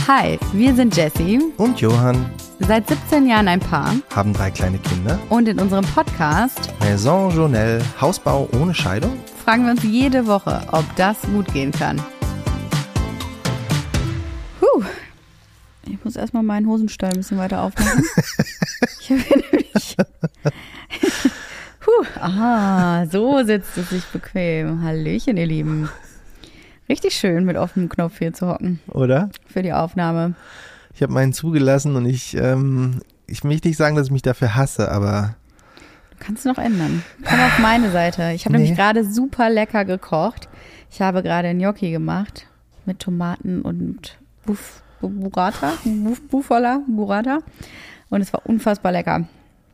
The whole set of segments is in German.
Hi, wir sind Jessie und Johann, seit 17 Jahren ein Paar, haben 3 kleine Kinder und in unserem Podcast Maison Journelle, Hausbau ohne Scheidung, fragen wir uns jede Woche, ob das gut gehen kann. Ich muss erstmal meinen Hosenstall ein bisschen weiter aufmachen. Ich habe nämlich... so sitzt es sich bequem. Hallöchen, ihr Lieben. Richtig schön, mit offenem Knopf hier zu hocken. Oder? Für die Aufnahme. Ich habe meinen zugelassen und ich will nicht sagen, dass ich mich dafür hasse, aber... Du kannst es noch ändern. Komm auf meine Seite. Ich habe nämlich gerade super lecker gekocht. Ich habe gerade Gnocchi gemacht mit Tomaten und Burrata. Und es war unfassbar lecker.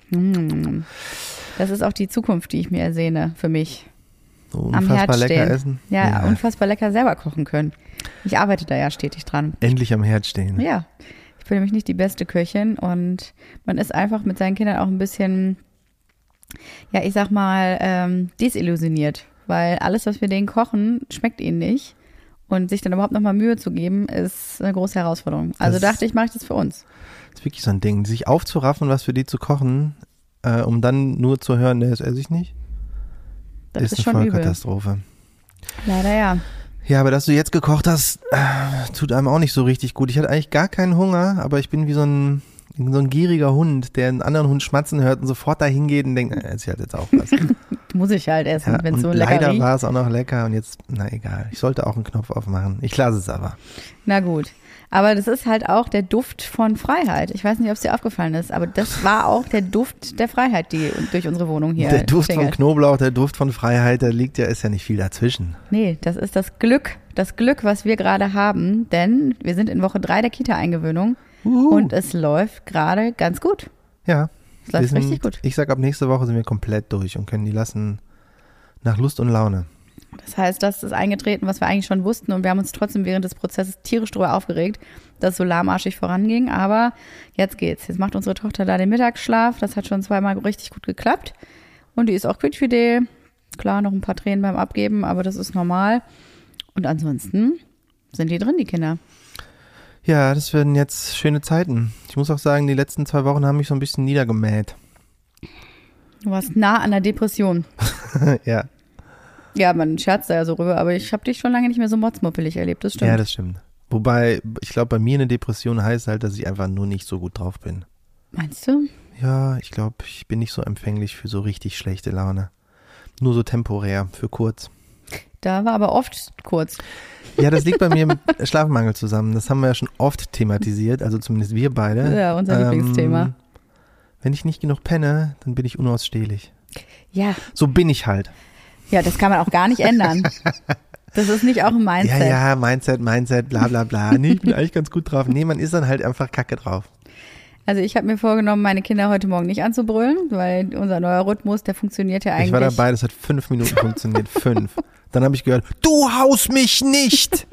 Das ist auch die Zukunft, die ich mir ersehne für mich. So unfassbar lecker essen? Ja, unfassbar lecker selber kochen können. Ich arbeite da ja stetig dran. Endlich am Herd stehen. Ja, ich bin nämlich nicht die beste Köchin und man ist einfach mit seinen Kindern auch ein bisschen, ja, ich sag mal, desillusioniert. Weil alles, was wir denen kochen, schmeckt ihnen nicht. Und sich dann überhaupt nochmal Mühe zu geben, ist eine große Herausforderung. Also dachte ich, mache ich das für uns. Das ist wirklich so ein Ding, sich aufzuraffen, was für die zu kochen, um dann nur zu hören, das esse ich nicht. Das ist eine schon Vollkatastrophe. Leider ja. Ja, aber dass du jetzt gekocht hast, tut einem auch nicht so richtig gut. Ich hatte eigentlich gar keinen Hunger, aber ich bin wie so ein gieriger Hund, der einen anderen Hund schmatzen hört und sofort dahin geht und denkt, esse ich halt jetzt auch was. Muss ich halt essen, ja, wenn es so lecker riecht. Leider riecht. war es auch noch lecker und jetzt, na egal. Ich sollte auch einen Knopf aufmachen. Ich lasse es aber. Na gut. Aber das ist halt auch der Duft von Freiheit. Ich weiß nicht, ob es dir aufgefallen ist, aber das war auch der Duft der Freiheit, die durch unsere Wohnung hier Der Duft tingelt. von Knoblauch, der Duft von Freiheit, ist ja nicht viel dazwischen. Nee, das ist das Glück, was wir gerade haben, denn wir sind in Woche 3 der Kita-Eingewöhnung und es läuft gerade ganz gut. Ja. Es läuft richtig gut. Ich sag, ab nächste Woche sind wir komplett durch und können die lassen nach Lust und Laune. Das heißt, das ist eingetreten, was wir eigentlich schon wussten und wir haben uns trotzdem während des Prozesses tierisch drüber aufgeregt, dass es so lahmarschig voranging, aber jetzt geht's. Jetzt macht unsere Tochter da den Mittagsschlaf, das hat schon 2-mal richtig gut geklappt und die ist auch quietschfidel. Klar, noch ein paar Tränen beim Abgeben, aber das ist normal und ansonsten sind die drin, die Kinder. Ja, das werden jetzt schöne Zeiten. Ich muss auch sagen, die letzten 2 Wochen haben mich so ein bisschen niedergemäht. Du warst nah an der Depression. Ja. Ja, man scherzt da ja so rüber, aber ich habe dich schon lange nicht mehr so motzmuppelig erlebt, das stimmt. Ja, das stimmt. Wobei, ich glaube, bei mir eine Depression heißt halt, dass ich einfach nur nicht so gut drauf bin. Meinst du? Ja, ich glaube, ich bin nicht so empfänglich für so richtig schlechte Laune. Nur so temporär, für kurz. Da war aber oft kurz. Ja, das liegt bei mir mit Schlafmangel zusammen. Das haben wir ja schon oft thematisiert, also zumindest wir beide. Ja, unser Lieblingsthema. Wenn ich nicht genug penne, dann bin ich unausstehlich. Ja. So bin ich halt. Ja, das kann man auch gar nicht ändern. Das ist nicht auch ein Mindset. Ja, Mindset, bla bla bla. Nee, ich bin eigentlich ganz gut drauf. Nee, man ist dann halt einfach kacke drauf. Also ich habe mir vorgenommen, meine Kinder heute Morgen nicht anzubrüllen, weil unser neuer Rhythmus, der funktioniert ja eigentlich. Ich war dabei, das hat 5 Minuten funktioniert. 5. Dann habe ich gehört, du haust mich nicht.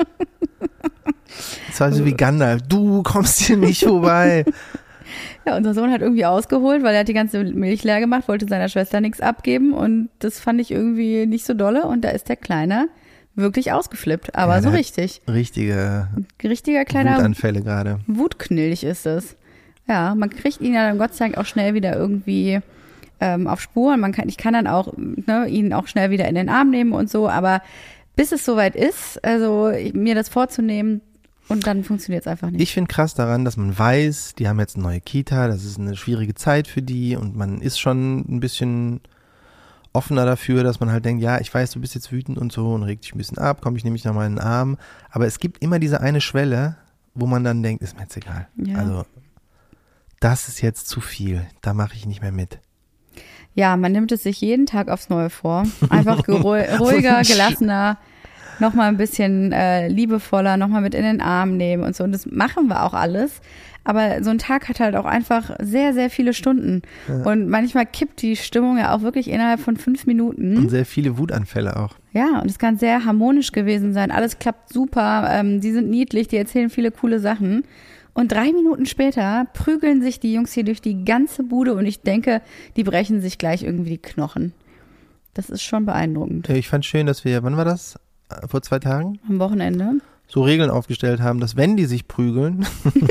Das war so wie Gandalf, du kommst hier nicht vorbei. Ja, unser Sohn hat irgendwie ausgeholt, weil er hat die ganze Milch leer gemacht, wollte seiner Schwester nichts abgeben und das fand ich irgendwie nicht so dolle und da ist der Kleine wirklich ausgeflippt, aber ja, so richtig. Richtiger kleiner Wutanfälle gerade. Wutknilch ist es. Ja, man kriegt ihn ja dann Gott sei Dank auch schnell wieder irgendwie auf Spur und ich kann dann auch ihn auch schnell wieder in den Arm nehmen und so, aber bis es soweit ist, also mir das vorzunehmen, und dann funktioniert es einfach nicht. Ich finde krass daran, dass man weiß, die haben jetzt eine neue Kita, das ist eine schwierige Zeit für die und man ist schon ein bisschen offener dafür, dass man halt denkt, ja, ich weiß, du bist jetzt wütend und so und regt dich ein bisschen ab, komm, ich nehme dich nochmal in den Arm. Aber es gibt immer diese eine Schwelle, wo man dann denkt, ist mir jetzt egal. Ja. Also das ist jetzt zu viel, da mache ich nicht mehr mit. Ja, man nimmt es sich jeden Tag aufs Neue vor. Einfach ruhiger, gelassener. Nochmal ein bisschen liebevoller, nochmal mit in den Arm nehmen und so. Und das machen wir auch alles. Aber so ein Tag hat halt auch einfach sehr, sehr viele Stunden. Ja. Und manchmal kippt die Stimmung ja auch wirklich innerhalb von 5 Minuten. Und sehr viele Wutanfälle auch. Ja, und es kann sehr harmonisch gewesen sein. Alles klappt super. Die sind niedlich, die erzählen viele coole Sachen. Und 3 Minuten später prügeln sich die Jungs hier durch die ganze Bude und ich denke, die brechen sich gleich irgendwie die Knochen. Das ist schon beeindruckend. Ich fand schön, dass wir, wann war das? Vor 2 Tagen? Am Wochenende. so Regeln aufgestellt haben, dass wenn die sich prügeln,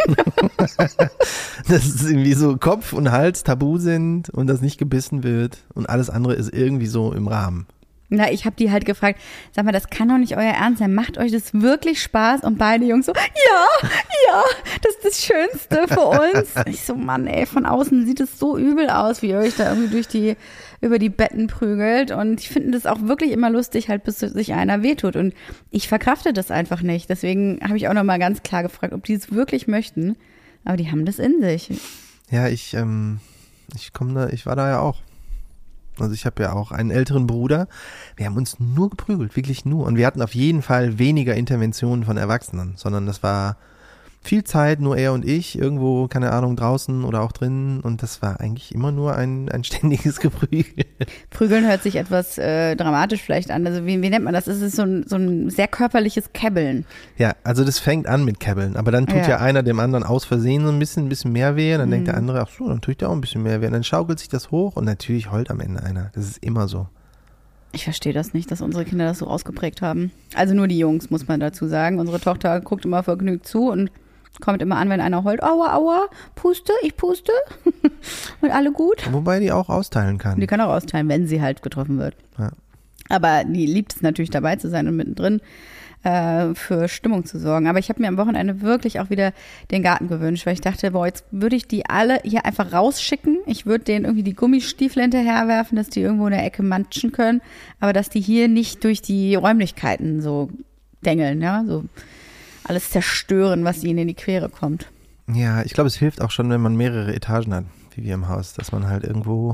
dass es irgendwie so Kopf und Hals tabu sind und dass nicht gebissen wird und alles andere ist irgendwie so im Rahmen. Na, ich habe die halt gefragt, sag mal, das kann doch nicht euer Ernst sein. Macht euch das wirklich Spaß? Und beide Jungs so, ja, das ist das Schönste für uns. Ich so, Mann, ey, von außen sieht es so übel aus, wie ihr euch da irgendwie über die Betten prügelt. Und ich finde das auch wirklich immer lustig, halt bis sich einer wehtut. Und ich verkrafte das einfach nicht. Deswegen habe ich auch nochmal ganz klar gefragt, ob die es wirklich möchten. Aber die haben das in sich. Ja, ich war da ja auch. Also ich habe ja auch einen älteren Bruder. Wir haben uns nur geprügelt, wirklich nur. Und wir hatten auf jeden Fall weniger Interventionen von Erwachsenen, sondern das war viel Zeit, nur er und ich, irgendwo, keine Ahnung, draußen oder auch drinnen. Und das war eigentlich immer nur ein ständiges Geprügel. Prügeln hört sich etwas dramatisch vielleicht an. Also wie nennt man das? Es ist so ein sehr körperliches Käbbeln. Ja, also das fängt an mit Käbbeln. Aber dann tut ja einer dem anderen aus Versehen so ein bisschen mehr weh. Dann denkt der andere, ach so, dann tue ich da auch ein bisschen mehr weh. Und dann schaukelt sich das hoch und natürlich heult am Ende einer. Das ist immer so. Ich verstehe das nicht, dass unsere Kinder das so ausgeprägt haben. Also nur die Jungs, muss man dazu sagen. Unsere Tochter guckt immer vergnügt zu und kommt immer an, wenn einer heult, aua, aua, puste, ich puste und alle gut. Wobei die auch austeilen kann. Die kann auch austeilen, wenn sie halt getroffen wird. Ja. Aber die liebt es natürlich dabei zu sein und mittendrin für Stimmung zu sorgen. Aber ich habe mir am Wochenende wirklich auch wieder den Garten gewünscht, weil ich dachte, boah, jetzt würde ich die alle hier einfach rausschicken. Ich würde denen irgendwie die Gummistiefel hinterherwerfen, dass die irgendwo in der Ecke matschen können, aber dass die hier nicht durch die Räumlichkeiten so dengeln, ja, so alles zerstören, was ihnen in die Quere kommt. Ja, ich glaube, es hilft auch schon, wenn man mehrere Etagen hat, wie wir im Haus, dass man halt irgendwo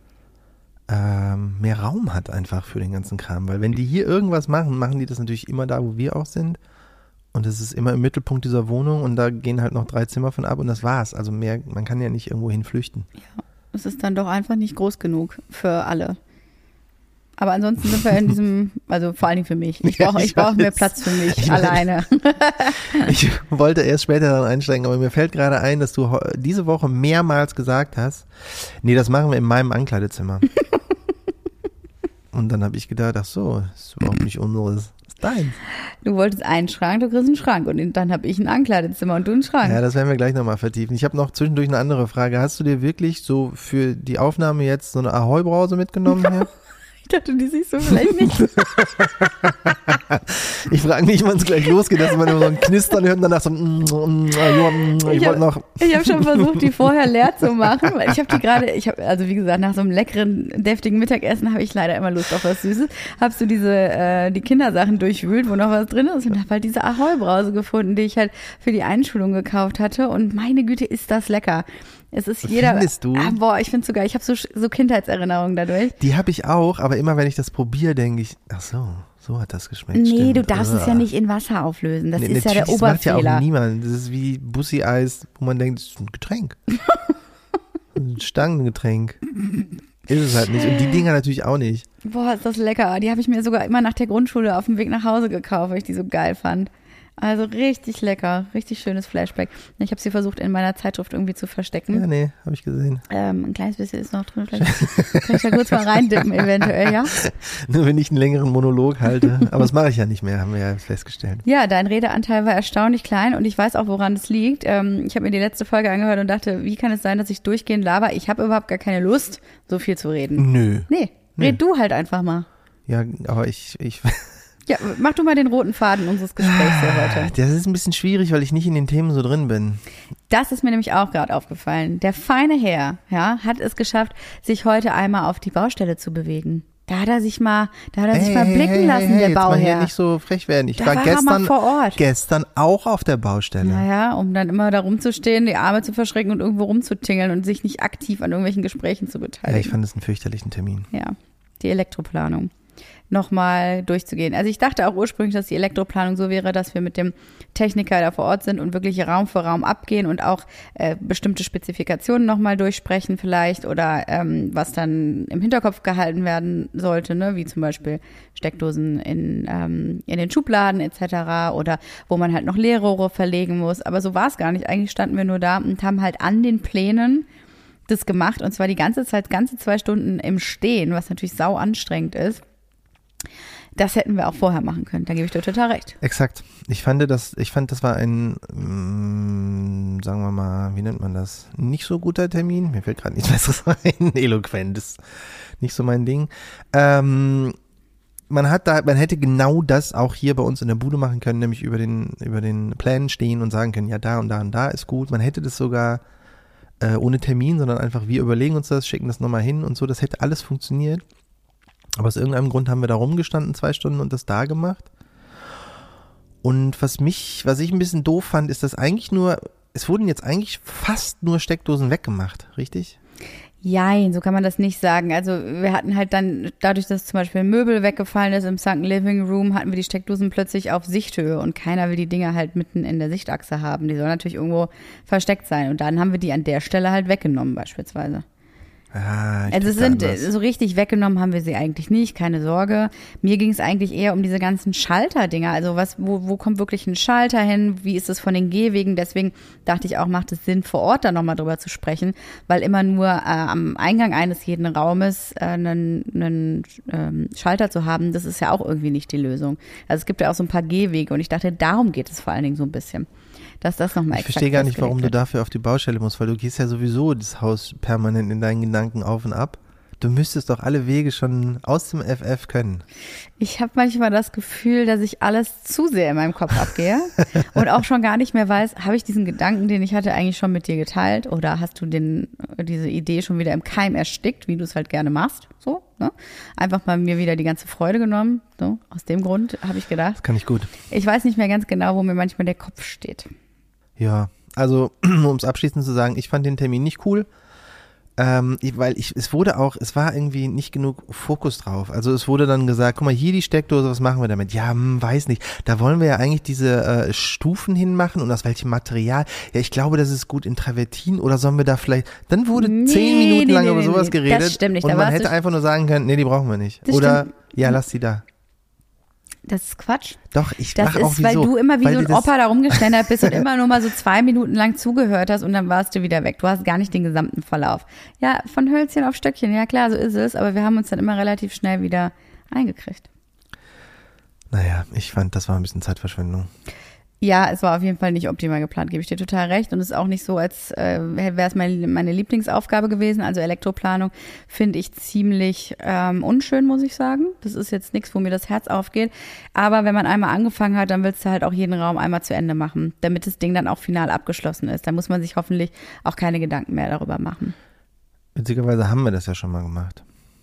mehr Raum hat einfach für den ganzen Kram. Weil wenn die hier irgendwas machen die das natürlich immer da, wo wir auch sind. Und das ist immer im Mittelpunkt dieser Wohnung und da gehen halt noch 3 Zimmer von ab und das war's. Also mehr, man kann ja nicht irgendwo hin flüchten. Ja, es ist dann doch einfach nicht groß genug für alle. Aber ansonsten sind wir in diesem, also vor allen Dingen für mich. Ich brauche mehr Platz für mich alleine. Ich wollte erst später dann einsteigen, aber mir fällt gerade ein, dass du diese Woche mehrmals gesagt hast, nee, das machen wir in meinem Ankleidezimmer. Und dann habe ich gedacht, ach so, das ist überhaupt nicht unseres, das ist deins. Du wolltest einen Schrank, du kriegst einen Schrank und dann habe ich ein Ankleidezimmer und du einen Schrank. Ja, das werden wir gleich nochmal vertiefen. Ich habe noch zwischendurch eine andere Frage. Hast du dir wirklich so für die Aufnahme jetzt so eine Ahoi-Brause mitgenommen hier? Ich dachte, die siehst du vielleicht nicht. Ich frage nicht, wann es gleich losgeht, dass man immer so ein Knistern hört und danach so ich wollte noch. Ich habe schon versucht, die vorher leer zu machen, weil ich habe die gerade, also wie gesagt, nach so einem leckeren, deftigen Mittagessen habe ich leider immer Lust auf was Süßes. Habe so die Kindersachen durchwühlt, wo noch was drin ist und habe halt diese Ahoi-Brause gefunden, die ich halt für die Einschulung gekauft hatte und meine Güte, ist das lecker. Es ist jeder. Findest du? Boah, ich find's so geil. Ich habe so Kindheitserinnerungen dadurch. Die habe ich auch, aber immer wenn ich das probiere, denke ich, ach so hat das geschmeckt. Nee, stimmt. du darfst es ja nicht in Wasser auflösen. Das ist ja der Oberfehler. Das macht ja auch niemand. Das ist wie Bussi-Eis, wo man denkt, das ist ein Getränk. Ein Stangengetränk. Ist es halt nicht. Und die Dinger natürlich auch nicht. Boah, ist das lecker. Die habe ich mir sogar immer nach der Grundschule auf dem Weg nach Hause gekauft, weil ich die so geil fand. Also richtig lecker, richtig schönes Flashback. Ich habe sie versucht in meiner Zeitschrift irgendwie zu verstecken. Ja, nee, habe ich gesehen. Ein kleines bisschen ist noch drin, vielleicht kann ich da kurz mal reindippen eventuell, ja? Nur wenn ich einen längeren Monolog halte. Aber das mache ich ja nicht mehr, haben wir ja festgestellt. Ja, dein Redeanteil war erstaunlich klein und ich weiß auch, woran es liegt. Ich habe mir die letzte Folge angehört und dachte, wie kann es sein, dass ich durchgehend laber? Ich habe überhaupt gar keine Lust, so viel zu reden. Nö. Nee, red du halt einfach mal. Ja, aber ich Ja, mach du mal den roten Faden unseres Gesprächs hier heute. Das ist ein bisschen schwierig, weil ich nicht in den Themen so drin bin. Das ist mir nämlich auch gerade aufgefallen. Der feine Herr, ja, hat es geschafft, sich heute einmal auf die Baustelle zu bewegen. Da hat er sich mal blicken lassen, der Bauherr. Jetzt mal hier nicht so frech werden. Ich war gestern auch auf der Baustelle. Naja, um dann immer da rumzustehen, die Arme zu verschrecken und irgendwo rumzutingeln und sich nicht aktiv an irgendwelchen Gesprächen zu beteiligen. Ja, ich fand es einen fürchterlichen Termin. Ja, die Elektroplanung nochmal durchzugehen. Also ich dachte auch ursprünglich, dass die Elektroplanung so wäre, dass wir mit dem Techniker da vor Ort sind und wirklich Raum für Raum abgehen und auch bestimmte Spezifikationen nochmal durchsprechen vielleicht oder was dann im Hinterkopf gehalten werden sollte, ne, wie zum Beispiel Steckdosen in den Schubladen etc. oder wo man halt noch Leerrohre verlegen muss. Aber so war es gar nicht. Eigentlich standen wir nur da und haben halt an den Plänen das gemacht und zwar die ganze Zeit, ganze 2 Stunden im Stehen, was natürlich sau anstrengend ist. Das hätten wir auch vorher machen können, da gebe ich dir total recht. Exakt. Ich fand, das war ein, sagen wir mal, wie nennt man das? Nicht so guter Termin. Mir fällt gerade nichts Besseres ein. Eloquent ist nicht so mein Ding. Man hätte genau das auch hier bei uns in der Bude machen können, nämlich über den Plänen stehen und sagen können, ja, da und da und da ist gut. Man hätte das sogar ohne Termin, sondern einfach, wir überlegen uns das, schicken das nochmal hin und so. Das hätte alles funktioniert. Aber aus irgendeinem Grund haben wir da rumgestanden 2 Stunden und das da gemacht. Und was ich ein bisschen doof fand, ist, dass es wurden jetzt eigentlich fast nur Steckdosen weggemacht, richtig? Jein, so kann man das nicht sagen. Also wir hatten halt dann, dadurch, dass zum Beispiel ein Möbel weggefallen ist im Sunken Living Room, hatten wir die Steckdosen plötzlich auf Sichthöhe und keiner will die Dinger halt mitten in der Sichtachse haben. Die sollen natürlich irgendwo versteckt sein und dann haben wir die an der Stelle halt weggenommen beispielsweise. Also so richtig weggenommen haben wir sie eigentlich nicht, keine Sorge. Mir ging es eigentlich eher um diese ganzen Schalterdinger. Also wo kommt wirklich ein Schalter hin? Wie ist es von den Gehwegen? Deswegen dachte ich auch, macht es Sinn, vor Ort da nochmal drüber zu sprechen, weil immer nur am Eingang eines jeden Raumes einen Schalter zu haben, das ist ja auch irgendwie nicht die Lösung. Also es gibt ja auch so ein paar Gehwege und ich dachte, darum geht es vor allen Dingen so ein bisschen. Dass das nochmal exakt Ich verstehe gar nicht, warum wird. du dafür auf die Baustelle musst, weil du gehst ja sowieso das Haus permanent in deinen Gedanken auf und ab. Du müsstest doch alle Wege schon aus dem FF können. Ich habe manchmal das Gefühl, dass ich alles zu sehr in meinem Kopf abgehe und auch schon gar nicht mehr weiß, habe ich diesen Gedanken, den ich hatte, eigentlich schon mit dir geteilt oder hast du diese Idee schon wieder im Keim erstickt, wie du es halt gerne machst, so, ne? Einfach mal mir wieder die ganze Freude genommen, so, aus dem Grund habe ich gedacht. Das kann ich gut. Ich weiß nicht mehr ganz genau, wo mir manchmal der Kopf steht. Ja, also um es abschließend zu sagen, ich fand den Termin nicht cool. Es war irgendwie nicht genug Fokus drauf. Also es wurde dann gesagt, guck mal, hier die Steckdose, was machen wir damit? Ja, weiß nicht. Da wollen wir ja eigentlich diese Stufen hinmachen und aus welchem Material. Ja, ich glaube, das ist gut in Travertin oder sollen wir da vielleicht, dann wurde 10 Minuten lang über sowas geredet. Das stimmt nicht. Und man hätte einfach nur sagen können, nee, die brauchen wir nicht. Oder, ja, lass die da. Das ist Quatsch. Doch, das ist, weil du immer wie so ein Opa da rumgeständert bist und immer nur mal so 2 Minuten lang zugehört hast und dann warst du wieder weg. Du hast gar nicht den gesamten Verlauf. Ja, von Hölzchen auf Stöckchen, ja klar, so ist es, aber wir haben uns dann immer relativ schnell wieder eingekriegt. Naja, ich fand, das war ein bisschen Zeitverschwendung. Ja, es war auf jeden Fall nicht optimal geplant, gebe ich dir total recht. Und es ist auch nicht so, als wäre es meine Lieblingsaufgabe gewesen. Also Elektroplanung finde ich ziemlich unschön, muss ich sagen. Das ist jetzt nichts, wo mir das Herz aufgeht. Aber wenn man einmal angefangen hat, dann willst du halt auch jeden Raum einmal zu Ende machen, damit das Ding dann auch final abgeschlossen ist. Da muss man sich hoffentlich auch keine Gedanken mehr darüber machen. Witzigerweise haben wir das ja schon mal gemacht.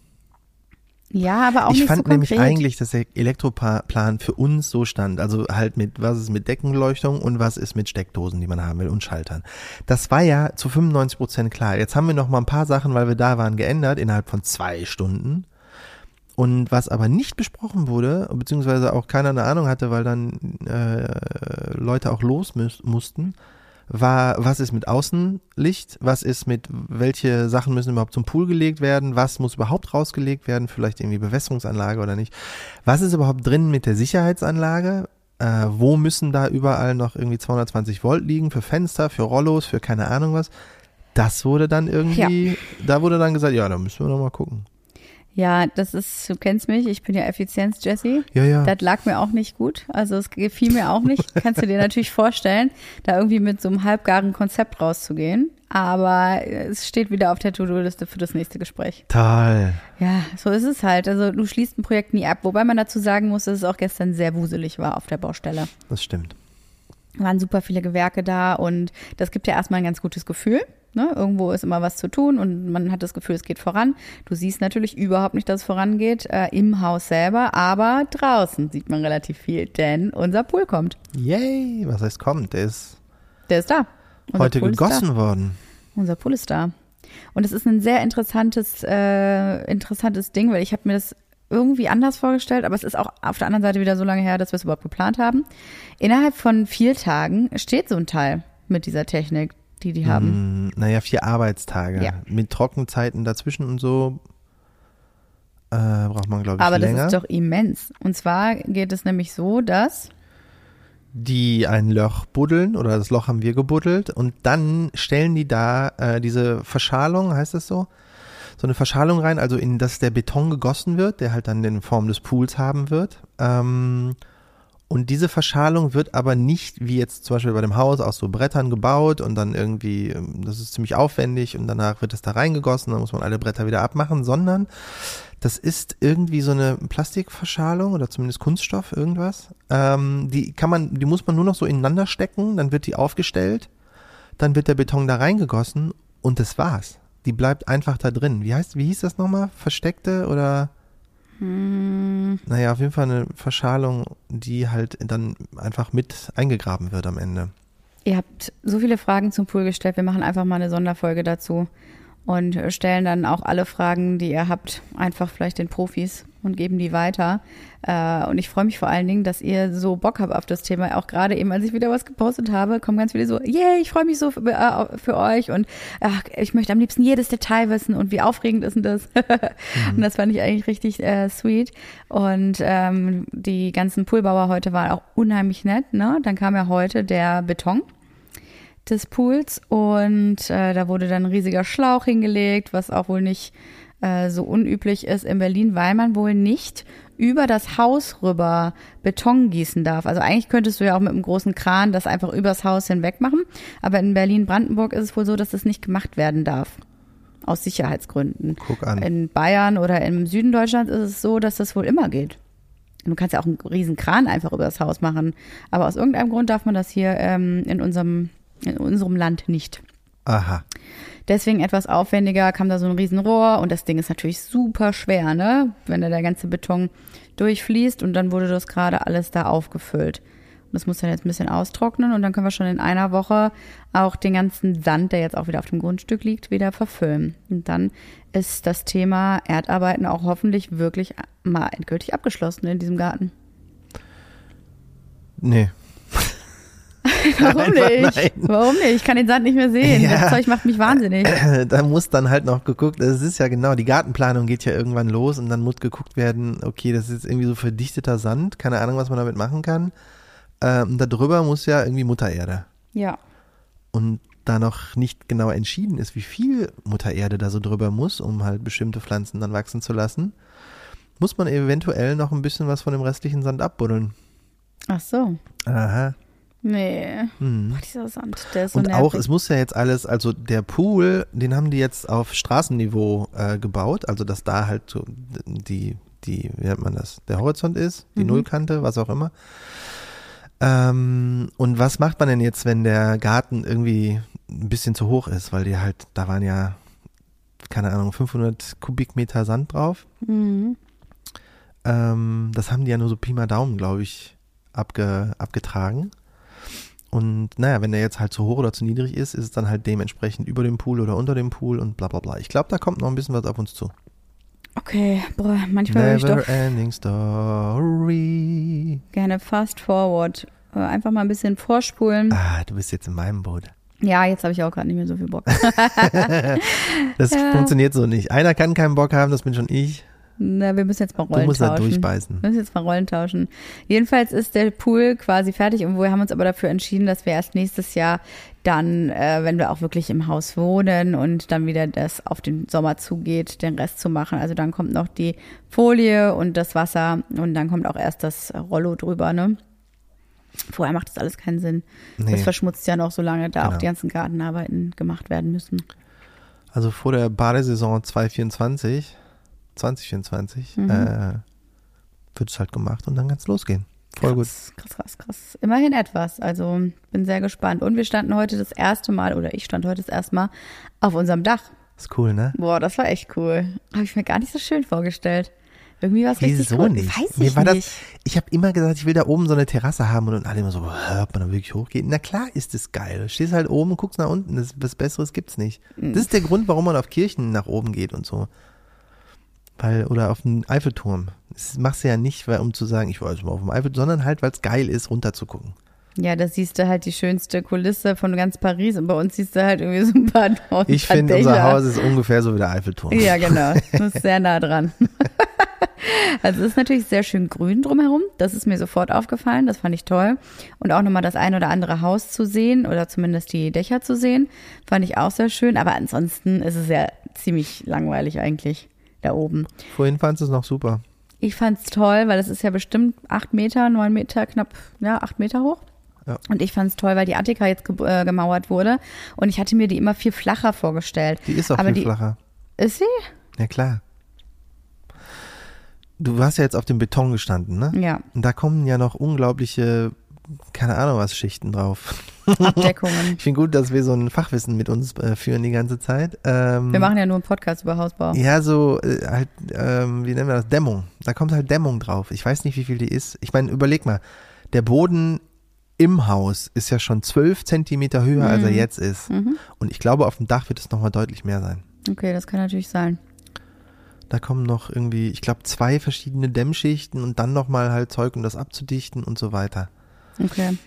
Ja, aber auch nicht so konkret. Ich fand nämlich eigentlich, dass der Elektroplan für uns so stand, also halt was ist mit Deckenleuchtung und was ist mit Steckdosen, die man haben will und Schaltern. Das war ja zu 95% klar. Jetzt haben wir noch mal ein paar Sachen, weil wir da waren, geändert innerhalb von 2 Stunden. Und was aber nicht besprochen wurde, beziehungsweise auch keiner eine Ahnung hatte, weil dann Leute auch los mussten, war, was ist mit Außenlicht, welche Sachen müssen überhaupt zum Pool gelegt werden, was muss überhaupt rausgelegt werden, vielleicht irgendwie Bewässerungsanlage oder nicht, was ist überhaupt drin mit der Sicherheitsanlage, wo müssen da überall noch irgendwie 220 Volt liegen, für Fenster, für Rollos, für keine Ahnung was, das wurde dann irgendwie, da wurde dann gesagt, ja, da müssen wir noch mal gucken. Ja, du kennst mich, ich bin ja Effizienz, Jessie. Ja. Das lag mir auch nicht gut, also es gefiel mir auch nicht. Kannst du dir natürlich vorstellen, da irgendwie mit so einem halbgaren Konzept rauszugehen. Aber es steht wieder auf der To-Do-Liste für das nächste Gespräch. Toll. Ja, so ist es halt. Also du schließt ein Projekt nie ab, wobei man dazu sagen muss, dass es auch gestern sehr wuselig war auf der Baustelle. Das stimmt. Waren super viele Gewerke da und das gibt ja erstmal ein ganz gutes Gefühl. Ne? Irgendwo ist immer was zu tun und man hat das Gefühl, es geht voran. Du siehst natürlich überhaupt nicht, dass es vorangeht im Haus selber, aber draußen sieht man relativ viel, denn unser Pool kommt. Yay, was heißt kommt? Der ist da. Heute gegossen worden. Unser Pool ist da. Und es ist ein sehr interessantes Ding, weil ich habe mir das irgendwie anders vorgestellt, aber es ist auch auf der anderen Seite wieder so lange her, dass wir es überhaupt geplant haben. Innerhalb von 4 Tagen steht so ein Teil mit dieser Technik, die haben. Naja, 4 Arbeitstage. Ja. Mit Trockenzeiten dazwischen und so braucht man, glaube ich, aber länger. Aber das ist doch immens. Und zwar geht es nämlich so, dass die ein Loch buddeln oder das Loch haben wir gebuddelt und dann stellen die da diese Verschalung, heißt das so? so eine Verschalung rein, also in das der Beton gegossen wird, der halt dann in Form des Pools haben wird. Und diese Verschalung wird aber nicht, wie jetzt zum Beispiel bei dem Haus, aus so Brettern gebaut und dann irgendwie, das ist ziemlich aufwendig und danach wird es da reingegossen, dann muss man alle Bretter wieder abmachen, sondern das ist irgendwie so eine Plastikverschalung oder zumindest Kunststoff, irgendwas. Die muss man nur noch so ineinander stecken, dann wird die aufgestellt, dann wird der Beton da reingegossen und das war's. Die bleibt einfach da drin. Wie hieß das nochmal? Versteckte oder? Naja, auf jeden Fall eine Verschalung, die halt dann einfach mit eingegraben wird am Ende. Ihr habt so viele Fragen zum Pool gestellt. Wir machen einfach mal eine Sonderfolge dazu und stellen dann auch alle Fragen, die ihr habt, einfach vielleicht den Profis und geben die weiter. Und ich freue mich vor allen Dingen, dass ihr so Bock habt auf das Thema. Auch gerade eben, als ich wieder was gepostet habe, kommen ganz viele so, yay, ich freue mich so für euch und ich möchte am liebsten jedes Detail wissen und wie aufregend ist denn das? Und das fand ich eigentlich richtig sweet. Und die ganzen Poolbauer heute waren auch unheimlich nett. Ne? Dann kam ja heute der Beton des Pools und da wurde dann ein riesiger Schlauch hingelegt, was auch wohl nicht so unüblich ist in Berlin, weil man wohl nicht über das Haus rüber Beton gießen darf. Also eigentlich könntest du ja auch mit einem großen Kran das einfach übers Haus hinweg machen, aber in Berlin-Brandenburg ist es wohl so, dass das nicht gemacht werden darf. Aus Sicherheitsgründen. Guck an. In Bayern oder im Süden Deutschlands ist es so, dass das wohl immer geht. Du kannst ja auch einen riesen Kran einfach übers Haus machen, aber aus irgendeinem Grund darf man das hier in unserem Land nicht. Aha. Deswegen etwas aufwendiger, kam da so ein Riesenrohr und das Ding ist natürlich super schwer, ne? Wenn da der ganze Beton durchfließt und dann wurde das gerade alles da aufgefüllt. Und das muss dann jetzt ein bisschen austrocknen und dann können wir schon in einer Woche auch den ganzen Sand, der jetzt auch wieder auf dem Grundstück liegt, wieder verfüllen. Und dann ist das Thema Erdarbeiten auch hoffentlich wirklich mal endgültig abgeschlossen in diesem Garten. Nee. Warum nicht? Nein. Warum nicht? Ich kann den Sand nicht mehr sehen. Ja. Das Zeug macht mich wahnsinnig. Da muss dann halt noch geguckt, das ist ja genau, die Gartenplanung geht ja irgendwann los und dann muss geguckt werden, okay, das ist jetzt irgendwie so verdichteter Sand, keine Ahnung, was man damit machen kann. Da drüber muss ja irgendwie Muttererde. Ja. Und da noch nicht genau entschieden ist, wie viel Muttererde da so drüber muss, um halt bestimmte Pflanzen dann wachsen zu lassen, muss man eventuell noch ein bisschen was von dem restlichen Sand abbuddeln. Ach so. Aha. Nee. Boah, dieser Sand, der ist so Und nervig. auch, es muss ja jetzt alles, also der Pool, den haben die jetzt auf Straßenniveau gebaut, also dass da halt so die, wie nennt man das, der Horizont ist, die Nullkante, was auch immer. Und was macht man denn jetzt, wenn der Garten irgendwie ein bisschen zu hoch ist, weil die halt, da waren ja, keine Ahnung, 500 Kubikmeter Sand drauf. Das haben die ja nur so Pi mal Daumen, glaube ich, abgetragen. Und naja, wenn der jetzt halt zu hoch oder zu niedrig ist, ist es dann halt dementsprechend über dem Pool oder unter dem Pool und bla bla bla. Ich glaube, da kommt noch ein bisschen was auf uns zu. Okay, boah, manchmal würde ich doch Never ending story. gerne fast forward. Einfach mal ein bisschen vorspulen. Ah, du bist jetzt in meinem Boot. Ja, jetzt habe ich auch gerade nicht mehr so viel Bock. Das funktioniert so nicht. Einer kann keinen Bock haben, das bin schon ich. Na, wir müssen jetzt mal Du Rollen musst da tauschen. durchbeißen. Wir müssen jetzt mal Rollen tauschen. Jedenfalls ist der Pool quasi fertig und wir haben uns aber dafür entschieden, dass wir erst nächstes Jahr dann, wenn wir auch wirklich im Haus wohnen und dann wieder das auf den Sommer zugeht, den Rest zu machen. Also dann kommt noch die Folie und das Wasser und dann kommt auch erst das Rollo drüber, ne? Vorher macht das alles keinen Sinn. Nee. Das verschmutzt ja noch, solange da Genau. auch die ganzen Gartenarbeiten gemacht werden müssen. Also vor der Badesaison 2024 wird es halt gemacht und dann kann es losgehen. Voll gut. Krass. Immerhin etwas. Also bin sehr gespannt. Und wir standen heute das erste Mal, oder ich stand heute das erste Mal auf unserem Dach. Ist cool, ne? Boah, das war echt cool. Habe ich mir gar nicht so schön vorgestellt. Irgendwie war es richtig Wieso cool. nicht? Weiß Mir ich war nicht. ich habe immer gesagt, ich will da oben so eine Terrasse haben und alle immer so, ob man da wirklich hochgeht. Na klar ist es geil. Du stehst halt oben, guckst nach unten, was Besseres gibt's nicht. Das ist der Grund, warum man auf Kirchen nach oben geht und so. Oder auf den Eiffelturm. Das machst du ja nicht, um zu sagen, ich war jetzt mal auf dem Eiffelturm, sondern halt, weil es geil ist, runter zu gucken. Ja, da siehst du halt die schönste Kulisse von ganz Paris und bei uns siehst du halt irgendwie so ein paar Ich finde, unser Haus ist ungefähr so wie der Eiffelturm. Ja, genau. Das ist sehr nah dran. Also es ist natürlich sehr schön grün drumherum. Das ist mir sofort aufgefallen. Das fand ich toll. Und auch nochmal das ein oder andere Haus zu sehen oder zumindest die Dächer zu sehen, fand ich auch sehr schön. Aber ansonsten ist es ja ziemlich langweilig eigentlich da oben. Vorhin fandst du es noch super. Ich fand es toll, weil es ist ja bestimmt 8 Meter, 9 Meter, knapp, ja, 8 Meter hoch. Ja. Und ich fand es toll, weil die Attika jetzt gemauert wurde. Und ich hatte mir die immer viel flacher vorgestellt. Die ist auch Aber viel flacher. Ist sie? Ja, klar. Du hast ja jetzt auf dem Beton gestanden, ne? Ja. Und da kommen ja noch unglaubliche, keine Ahnung was, Schichten drauf. Abdeckungen. Ich finde gut, dass wir so ein Fachwissen mit uns führen die ganze Zeit. Wir machen ja nur einen Podcast über Hausbau. Ja, so halt, wie nennen wir das? Dämmung. Da kommt halt Dämmung drauf. Ich weiß nicht, wie viel die ist. Ich meine, überleg mal, der Boden im Haus ist ja schon 12 Zentimeter höher, als er jetzt ist. Mhm. Und ich glaube, auf dem Dach wird es nochmal deutlich mehr sein. Okay, das kann natürlich sein. Da kommen noch irgendwie, ich glaube, 2 verschiedene Dämmschichten und dann nochmal halt Zeug, um das abzudichten und so weiter. Okay.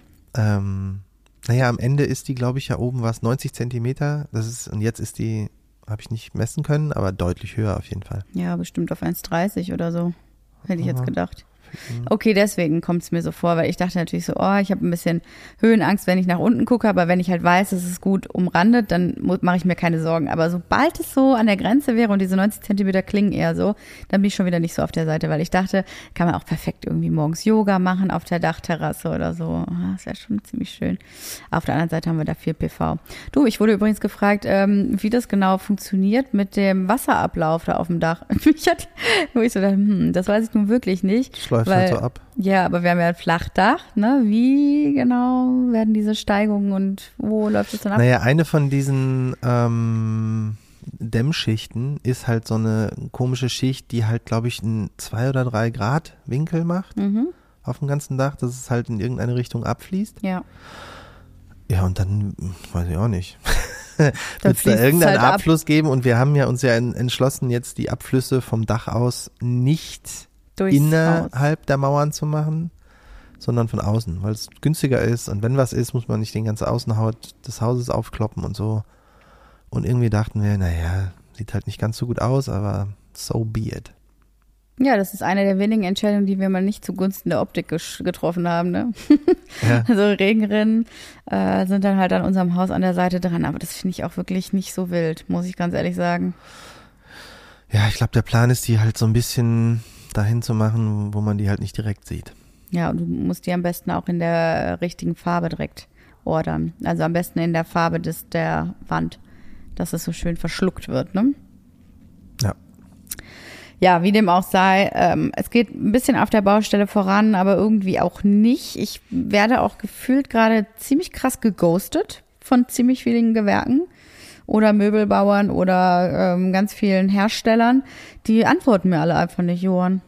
Naja, am Ende ist die, glaube ich, ja oben was 90 Zentimeter. Und jetzt ist die, habe ich nicht messen können, aber deutlich höher auf jeden Fall. Ja, bestimmt auf 1,30 oder so. Hätte ich jetzt Aha. gedacht. Okay, deswegen kommt es mir so vor, weil ich dachte natürlich so, ich habe ein bisschen Höhenangst, wenn ich nach unten gucke, aber wenn ich halt weiß, es ist gut umrandet, dann mache ich mir keine Sorgen. Aber sobald es so an der Grenze wäre und diese 90 Zentimeter klingen eher so, dann bin ich schon wieder nicht so auf der Seite, weil ich dachte, kann man auch perfekt irgendwie morgens Yoga machen auf der Dachterrasse oder so. Das ist ja schon ziemlich schön. Auf der anderen Seite haben wir da viel PV. Du, ich wurde übrigens gefragt, wie das genau funktioniert mit dem Wasserablauf da auf dem Dach. Wo ich so dachte, das weiß ich nun wirklich nicht. Läuft halt so ab. Ja, aber wir haben ja ein Flachdach, ne? Wie genau werden diese Steigungen und wo läuft es dann ab? Naja, eine von diesen Dämmschichten ist halt so eine komische Schicht, die halt, glaube ich, einen 2 oder 3 Grad Winkel macht auf dem ganzen Dach, dass es halt in irgendeine Richtung abfließt. Ja. Ja, und dann, weiß ich auch nicht. Dann Wird es da irgendeinen halt Abfluss geben? Und wir haben ja uns ja entschlossen, jetzt die Abflüsse vom Dach aus nicht innerhalb der Mauern zu machen, sondern von außen, weil es günstiger ist und wenn was ist, muss man nicht den ganzen Außenhaut des Hauses aufkloppen und so. Und irgendwie dachten wir, naja, sieht halt nicht ganz so gut aus, aber so be it. Ja, das ist eine der wenigen Entscheidungen, die wir mal nicht zugunsten der Optik getroffen haben, ne? Ja. Also Regenrinnen sind dann halt an unserem Haus an der Seite dran, aber das finde ich auch wirklich nicht so wild, muss ich ganz ehrlich sagen. Ja, ich glaube, der Plan ist, die halt so ein bisschen dahin zu machen, wo man die halt nicht direkt sieht. Ja, und du musst die am besten auch in der richtigen Farbe direkt ordern. Also am besten in der Farbe der Wand, dass es so schön verschluckt wird, ne? Ja. Ja, wie dem auch sei, es geht ein bisschen auf der Baustelle voran, aber irgendwie auch nicht. Ich werde auch gefühlt gerade ziemlich krass geghostet von ziemlich vielen Gewerken oder Möbelbauern oder ganz vielen Herstellern. Die antworten mir alle einfach nicht, Johann.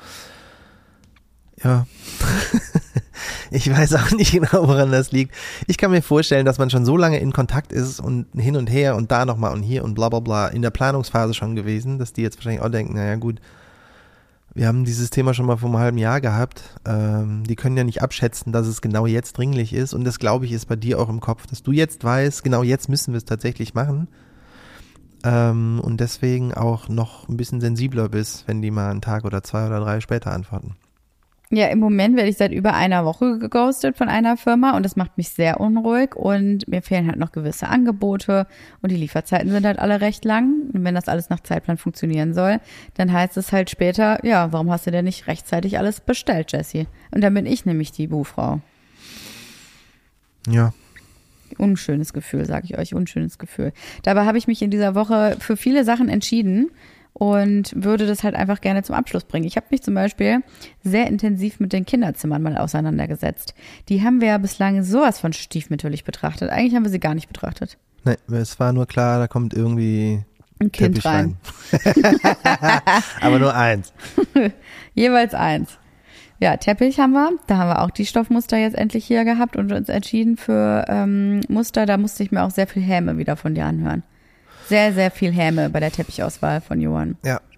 Ja. Ich weiß auch nicht genau, woran das liegt. Ich kann mir vorstellen, dass man schon so lange in Kontakt ist und hin und her und da nochmal und hier und bla bla bla in der Planungsphase schon gewesen, dass die jetzt wahrscheinlich auch denken, naja gut, wir haben dieses Thema schon mal vor einem halben Jahr gehabt. Die können ja nicht abschätzen, dass es genau jetzt dringlich ist und das, glaube ich, ist bei dir auch im Kopf, dass du jetzt weißt, genau jetzt müssen wir es tatsächlich machen und deswegen auch noch ein bisschen sensibler bist, wenn die mal einen Tag oder 2 oder 3 später antworten. Ja, im Moment werde ich seit über einer Woche geghostet von einer Firma und das macht mich sehr unruhig und mir fehlen halt noch gewisse Angebote und die Lieferzeiten sind halt alle recht lang. Und wenn das alles nach Zeitplan funktionieren soll, dann heißt es halt später, ja, warum hast du denn nicht rechtzeitig alles bestellt, Jessie? Und dann bin ich nämlich die Buhfrau. Ja. Unschönes Gefühl, sage ich euch, unschönes Gefühl. Dabei habe ich mich in dieser Woche für viele Sachen entschieden und würde das halt einfach gerne zum Abschluss bringen. Ich habe mich zum Beispiel sehr intensiv mit den Kinderzimmern mal auseinandergesetzt. Die haben wir ja bislang sowas von stiefmütterlich betrachtet. Eigentlich haben wir sie gar nicht betrachtet. Nee, es war nur klar, da kommt irgendwie ein Kind Teppich rein. Aber nur eins. Jeweils eins. Ja, Teppich haben wir. Da haben wir auch die Stoffmuster jetzt endlich hier gehabt und uns entschieden für Muster. Da musste ich mir auch sehr viel Häme wieder von dir anhören. Sehr, sehr viel Häme bei der Teppichauswahl von Johann. Ja.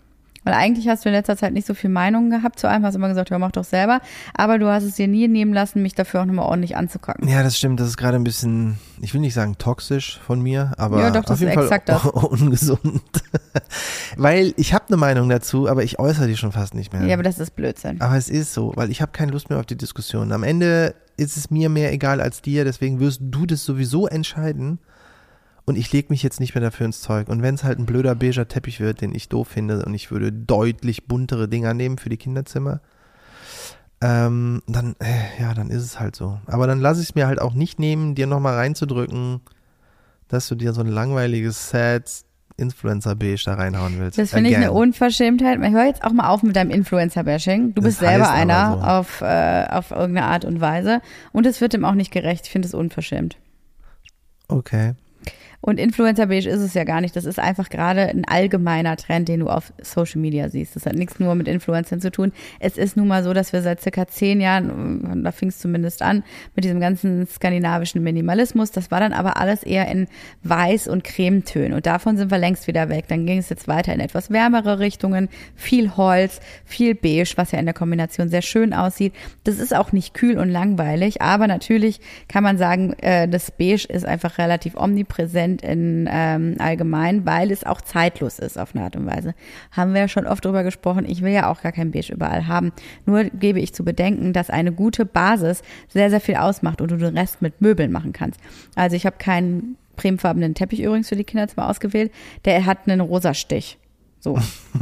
Weil eigentlich hast du in letzter Zeit nicht so viel Meinungen gehabt zu allem, hast immer gesagt, ja, mach doch selber. Aber du hast es dir nie nehmen lassen, mich dafür auch nochmal ordentlich anzukacken. Ja, das stimmt. Das ist gerade ein bisschen, ich will nicht sagen toxisch von mir, aber Ja, doch, das auf jeden ist Fall exakt das. ungesund. Weil ich habe eine Meinung dazu, aber ich äußere die schon fast nicht mehr. Ja, aber das ist Blödsinn. Aber es ist so, weil ich habe keine Lust mehr auf die Diskussion. Am Ende ist es mir mehr egal als dir, deswegen wirst du das sowieso entscheiden und ich lege mich jetzt nicht mehr dafür ins Zeug. Und wenn es halt ein blöder beiger Teppich wird, den ich doof finde und ich würde deutlich buntere Dinger nehmen für die Kinderzimmer, dann ist es halt so. Aber dann lasse ich es mir halt auch nicht nehmen, dir nochmal reinzudrücken, dass du dir so ein langweiliges, sad Influencer-Beige da reinhauen willst. Das finde ich eine Unverschämtheit. Hör jetzt auch mal auf mit deinem Influencer-Bashing. Du bist selber einer so. auf irgendeine Art und Weise. Und es wird dem auch nicht gerecht. Ich finde es unverschämt. Okay. Und Influencer-Beige ist es ja gar nicht. Das ist einfach gerade ein allgemeiner Trend, den du auf Social Media siehst. Das hat nichts nur mit Influencern zu tun. Es ist nun mal so, dass wir seit circa 10 Jahren, da fing es zumindest an, mit diesem ganzen skandinavischen Minimalismus. Das war dann aber alles eher in Weiß- und Cremetönen. Und davon sind wir längst wieder weg. Dann ging es jetzt weiter in etwas wärmere Richtungen. Viel Holz, viel Beige, was ja in der Kombination sehr schön aussieht. Das ist auch nicht kühl und langweilig. Aber natürlich kann man sagen, das Beige ist einfach relativ omnipräsent in allgemein, weil es auch zeitlos ist auf eine Art und Weise. Haben wir ja schon oft drüber gesprochen, ich will ja auch gar kein Beige überall haben. Nur gebe ich zu bedenken, dass eine gute Basis sehr, sehr viel ausmacht und du den Rest mit Möbeln machen kannst. Also ich habe keinen cremefarbenen Teppich übrigens für die Kinderzimmer ausgewählt, der hat einen rosa Stich. So.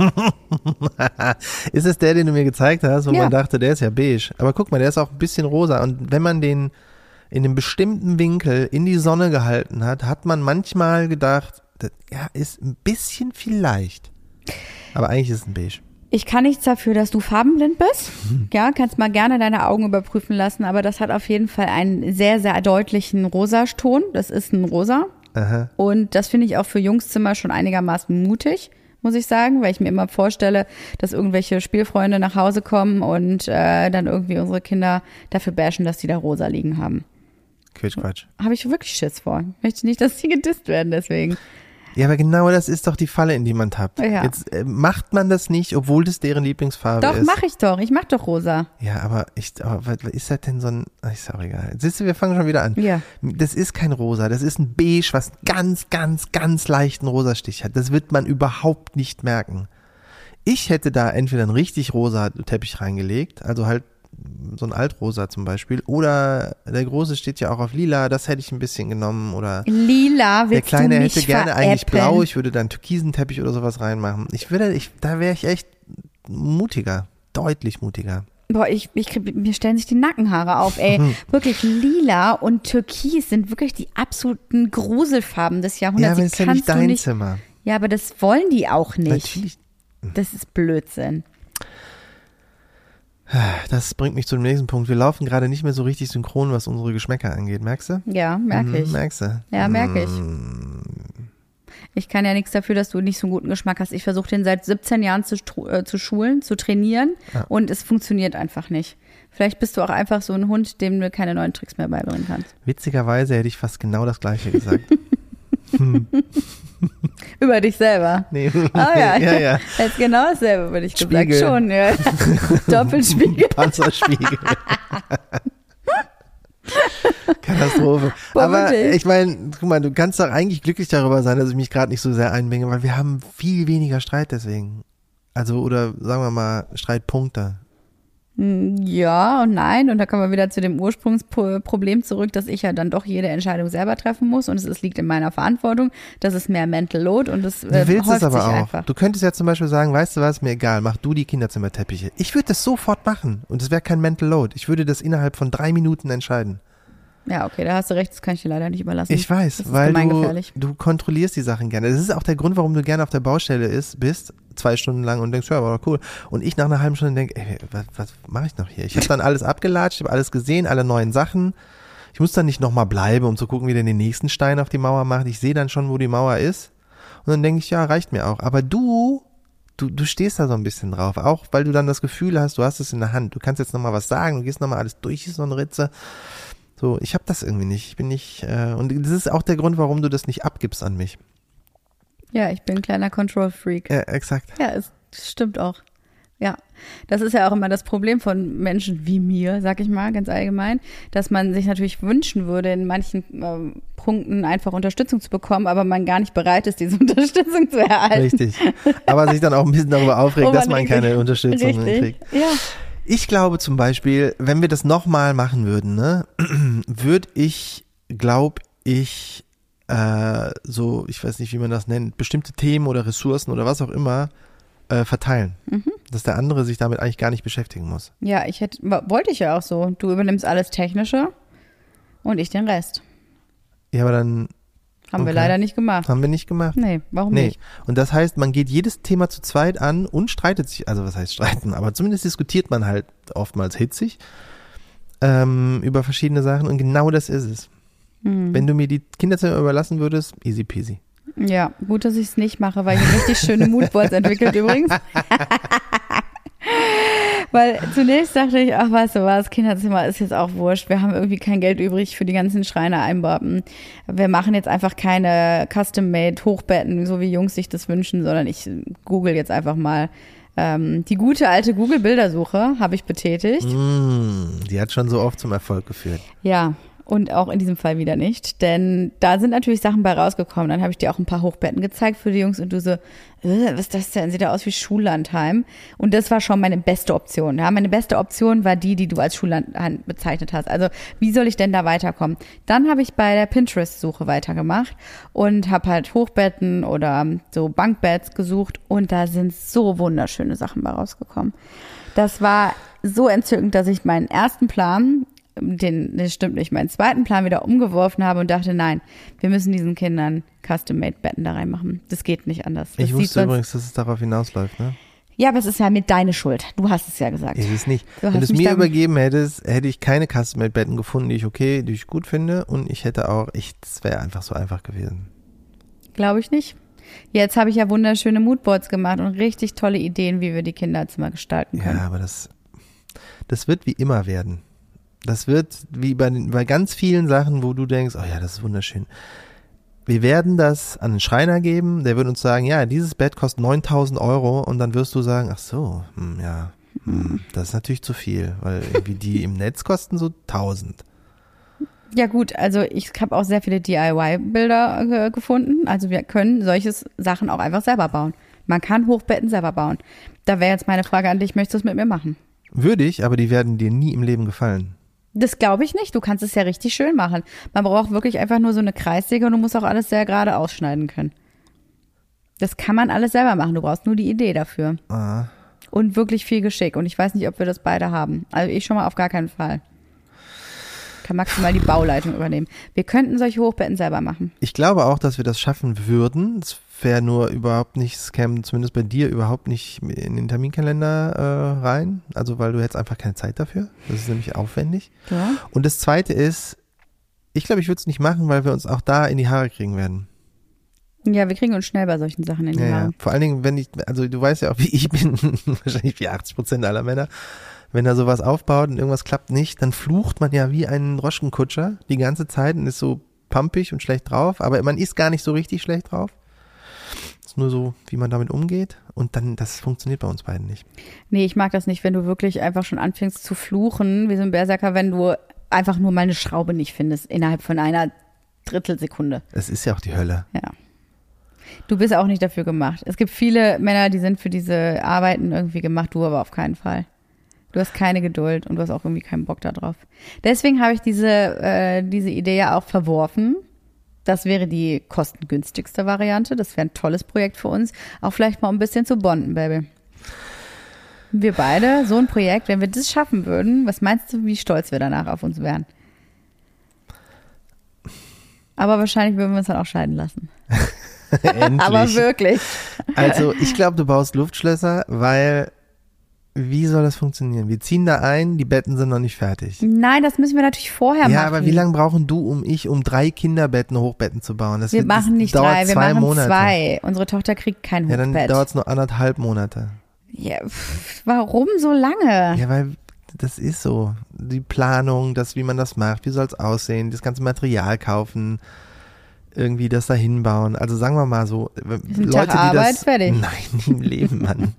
Ist es der, den du mir gezeigt hast, wo Ja. man dachte, der ist ja beige. Aber guck mal, der ist auch ein bisschen rosa und wenn man den in einem bestimmten Winkel in die Sonne gehalten hat, hat man manchmal gedacht, das ist ein bisschen vielleicht. Aber eigentlich ist es ein Beige. Ich kann nichts dafür, dass du farbenblind bist. Ja, kannst mal gerne deine Augen überprüfen lassen, aber das hat auf jeden Fall einen sehr, sehr deutlichen Rosaton. Das ist ein Rosa. Aha. Und das finde ich auch für Jungszimmer schon einigermaßen mutig, muss ich sagen, weil ich mir immer vorstelle, dass irgendwelche Spielfreunde nach Hause kommen und dann irgendwie unsere Kinder dafür bashen, dass die da rosa liegen haben. Quatsch. Habe ich wirklich Schiss vor. Ich möchte nicht, dass die gedisst werden deswegen. Ja, aber genau das ist doch die Falle, in die man tappt. Ja. Jetzt macht man das nicht, obwohl das deren Lieblingsfarbe Doch, ist. mache ich doch. Ich mache doch rosa. Ja, aber was ist das denn so ein, ist auch egal. Siehst du, wir fangen schon wieder an. Ja. Das ist kein Rosa, das ist ein Beige, was ganz, ganz, ganz leichten Rosastich hat. Das wird man überhaupt nicht merken. Ich hätte da entweder einen richtig rosa Teppich reingelegt, also halt so ein Altrosa zum Beispiel, oder der große steht ja auch auf lila, das hätte ich ein bisschen genommen, oder Lila der willst Kleine du mich hätte gerne eigentlich veräppeln? blau, ich würde da einen türkisen Teppich oder sowas reinmachen. Da wäre ich echt mutiger, deutlich mutiger. Boah, mir stellen sich die Nackenhaare auf, ey. Wirklich, lila und türkis sind wirklich die absoluten Gruselfarben des Ja, Jahrhunderts. aber das ist ja nicht dein Zimmer. Ja, aber das wollen die auch nicht. Natürlich. Das ist Blödsinn. Das bringt mich zum nächsten Punkt. Wir laufen gerade nicht mehr so richtig synchron, was unsere Geschmäcker angeht. Merkst du? Ja, merke ich. Merkst du? Ja, merke ich. Ich kann ja nichts dafür, dass du nicht so einen guten Geschmack hast. Ich versuche den seit 17 Jahren zu schulen, zu trainieren und es funktioniert einfach nicht. Vielleicht bist du auch einfach so ein Hund, dem du keine neuen Tricks mehr beibringen kannst. Witzigerweise hätte ich fast genau das Gleiche gesagt. Über dich selber. Nee. Ah ja, ja. jetzt genau dasselbe, würde ich Spiegel. gesagt. Schon, ja. Doppelspiegel. Panzerspiegel. Katastrophe. Boah, Aber wirklich? ich meine, guck mal, du kannst doch eigentlich glücklich darüber sein, dass ich mich gerade nicht so sehr einbringe, weil wir haben viel weniger Streit deswegen. Also, oder sagen wir mal, Streitpunkte. Ja und nein. Und da kommen wir wieder zu dem Ursprungsproblem zurück, dass ich ja dann doch jede Entscheidung selber treffen muss und es liegt in meiner Verantwortung. Das ist mehr Mental Load und das Du willst häuft es aber sich auch. einfach. Du könntest ja zum Beispiel sagen, weißt du was, mir egal, mach du die Kinderzimmerteppiche. Ich würde das sofort machen und es wäre kein Mental Load. Ich würde das innerhalb von 3 Minuten entscheiden. Ja, okay, da hast du recht, das kann ich dir leider nicht überlassen. Ich weiß, das ist weil gemeingefährlich. du kontrollierst die Sachen gerne. Das ist auch der Grund, warum du gerne auf der Baustelle bist, 2 Stunden lang und denkst, ja, war doch cool. Und ich nach einer halben Stunde denke, ey, was mache ich noch hier? Ich habe dann alles abgelatscht, ich habe alles gesehen, alle neuen Sachen. Ich muss dann nicht nochmal bleiben, um zu gucken, wie der den nächsten Stein auf die Mauer macht. Ich sehe dann schon, wo die Mauer ist. Und dann denke ich, ja, reicht mir auch. Aber du stehst da so ein bisschen drauf, auch weil du dann das Gefühl hast, du hast es in der Hand. Du kannst jetzt nochmal was sagen, du gehst nochmal alles durch, ist so eine Ritze. So, ich habe das irgendwie nicht. Ich bin nicht, und das ist auch der Grund, warum du das nicht abgibst an mich. Ja, ich bin ein kleiner Control-Freak. Ja, exakt. Ja, ist das stimmt auch. Ja, das ist ja auch immer das Problem von Menschen wie mir, sag ich mal, ganz allgemein, dass man sich natürlich wünschen würde, in manchen Punkten einfach Unterstützung zu bekommen, aber man gar nicht bereit ist, diese Unterstützung zu erhalten. Richtig. Aber sich dann auch ein bisschen darüber aufregt, dass man keine Unterstützung kriegt. Ja. Ich glaube zum Beispiel, wenn wir das nochmal machen würden, ne, würde ich, glaube ich, so, ich weiß nicht, wie man das nennt, bestimmte Themen oder Ressourcen oder was auch immer verteilen. Dass der andere sich damit eigentlich gar nicht beschäftigen muss. Ja, wollte ich ja auch so. Du übernimmst alles Technische und ich den Rest. Ja, aber dann... Haben wir leider nicht gemacht. Haben wir nicht gemacht? Nee, warum nicht? Und das heißt, man geht jedes Thema zu zweit an und streitet sich, also was heißt streiten, aber zumindest diskutiert man halt oftmals hitzig über verschiedene Sachen und genau das ist es. Wenn du mir die Kinderzimmer überlassen würdest, easy peasy. Ja, gut, dass ich es nicht mache, weil ich habe richtig schöne Moodboards entwickelt übrigens. Weil zunächst dachte ich, ach, weißt du was, Kinderzimmer ist jetzt auch wurscht. Wir haben irgendwie kein Geld übrig für die ganzen Schreiner-Einbauten. Wir machen jetzt einfach keine Custom-Made Hochbetten, so wie Jungs sich das wünschen, sondern ich google jetzt einfach mal. Die gute alte Google-Bildersuche habe ich betätigt. Die hat schon so oft zum Erfolg geführt. Ja. Und auch in diesem Fall wieder nicht, denn da sind natürlich Sachen bei rausgekommen. Dann habe ich dir auch ein paar Hochbetten gezeigt für die Jungs und du so, was ist das denn? Sieht ja aus wie Schullandheim. Und das war schon meine beste Option. Ja, meine beste Option war die du als Schullandheim bezeichnet hast. Also wie soll ich denn da weiterkommen? Dann habe ich bei der Pinterest-Suche weitergemacht und habe halt Hochbetten oder so Bankbeds gesucht und da sind so wunderschöne Sachen bei rausgekommen. Das war so entzückend, dass ich meinen ersten Plan, das stimmt nicht, meinen zweiten Plan wieder umgeworfen habe und dachte, nein, wir müssen diesen Kindern Custom-Made-Betten da reinmachen. Das geht nicht anders. Das ich wusste übrigens, dass es darauf hinausläuft, ne? Ja, aber es ist ja mit deine Schuld. Du hast es ja gesagt. Ich weiß nicht. Wenn du es mir übergeben hättest, hätte ich keine Custom-Made-Betten gefunden, die ich gut finde und ich hätte auch, das wäre einfach so einfach gewesen. Glaube ich nicht. Jetzt habe ich ja wunderschöne Moodboards gemacht und richtig tolle Ideen, wie wir die Kinderzimmer gestalten können. Ja, aber das wird wie immer werden. Das wird wie bei ganz vielen Sachen, wo du denkst, oh ja, das ist wunderschön. Wir werden das an den Schreiner geben, der wird uns sagen, ja, dieses Bett kostet 9.000 € und dann wirst du sagen, ach so, das ist natürlich zu viel, weil irgendwie die im Netz kosten so 1.000. Ja gut, also ich habe auch sehr viele DIY-Bilder gefunden, also wir können solche Sachen auch einfach selber bauen. Man kann Hochbetten selber bauen. Da wäre jetzt meine Frage an dich, möchtest du es mit mir machen? Würde ich, aber die werden dir nie im Leben gefallen. Das glaube ich nicht. Du kannst es ja richtig schön machen. Man braucht wirklich einfach nur so eine Kreissäge und du musst auch alles sehr gerade ausschneiden können. Das kann man alles selber machen. Du brauchst nur die Idee dafür. Ah. Und wirklich viel Geschick. Und ich weiß nicht, ob wir das beide haben. Also ich schon mal auf gar keinen Fall. Kann maximal die Bauleitung übernehmen. Wir könnten solche Hochbetten selber machen. Ich glaube auch, dass wir das schaffen würden. Es wäre nur überhaupt nicht, es käme zumindest bei dir überhaupt nicht in den Terminkalender rein. Also weil du hättest einfach keine Zeit dafür. Das ist nämlich aufwendig. Ja. Und das Zweite ist, ich glaube, ich würde es nicht machen, weil wir uns auch da in die Haare kriegen werden. Ja, wir kriegen uns schnell bei solchen Sachen in die Haare. Ja. Vor allen Dingen, also du weißt ja auch, wie ich bin, wahrscheinlich wie 80% aller Männer. Wenn da sowas aufbaut und irgendwas klappt nicht, dann flucht man ja wie ein Droschkenkutscher die ganze Zeit und ist so pumpig und schlecht drauf. Aber man ist gar nicht so richtig schlecht drauf. Es ist nur so, wie man damit umgeht. Und dann, das funktioniert bei uns beiden nicht. Nee, ich mag das nicht, wenn du wirklich einfach schon anfängst zu fluchen, wie so ein Berserker, wenn du einfach nur mal eine Schraube nicht findest, innerhalb von einer Drittelsekunde. Es ist ja auch die Hölle. Ja. Du bist auch nicht dafür gemacht. Es gibt viele Männer, die sind für diese Arbeiten irgendwie gemacht, du aber auf keinen Fall. Du hast keine Geduld und du hast auch irgendwie keinen Bock da drauf. Deswegen habe ich diese Idee ja auch verworfen. Das wäre die kostengünstigste Variante. Das wäre ein tolles Projekt für uns. Auch vielleicht mal ein bisschen zu bonden, Baby. Wir beide, so ein Projekt, wenn wir das schaffen würden, was meinst du, wie stolz wir danach auf uns wären? Aber wahrscheinlich würden wir uns dann auch scheiden lassen. Endlich. Aber wirklich. Also ich glaube, du baust Luftschlösser, weil wie soll das funktionieren? Wir ziehen da ein, die Betten sind noch nicht fertig. Nein, das müssen wir natürlich vorher machen. Ja, aber wie lange brauchen du um 3 Kinderbetten, Hochbetten zu bauen? Wir machen nicht 3, wir machen 2. Unsere Tochter kriegt kein Hochbett. Ja, dann dauert es nur 1,5 Monate. Ja, warum so lange? Ja, weil das ist so. Die Planung, wie man das macht, wie soll es aussehen, das ganze Material kaufen. irgendwie das da hinbauen. Also sagen wir mal so, Ein Leute, Tag die Arbeit, das... fertig. Nein, nie im Leben, Mann.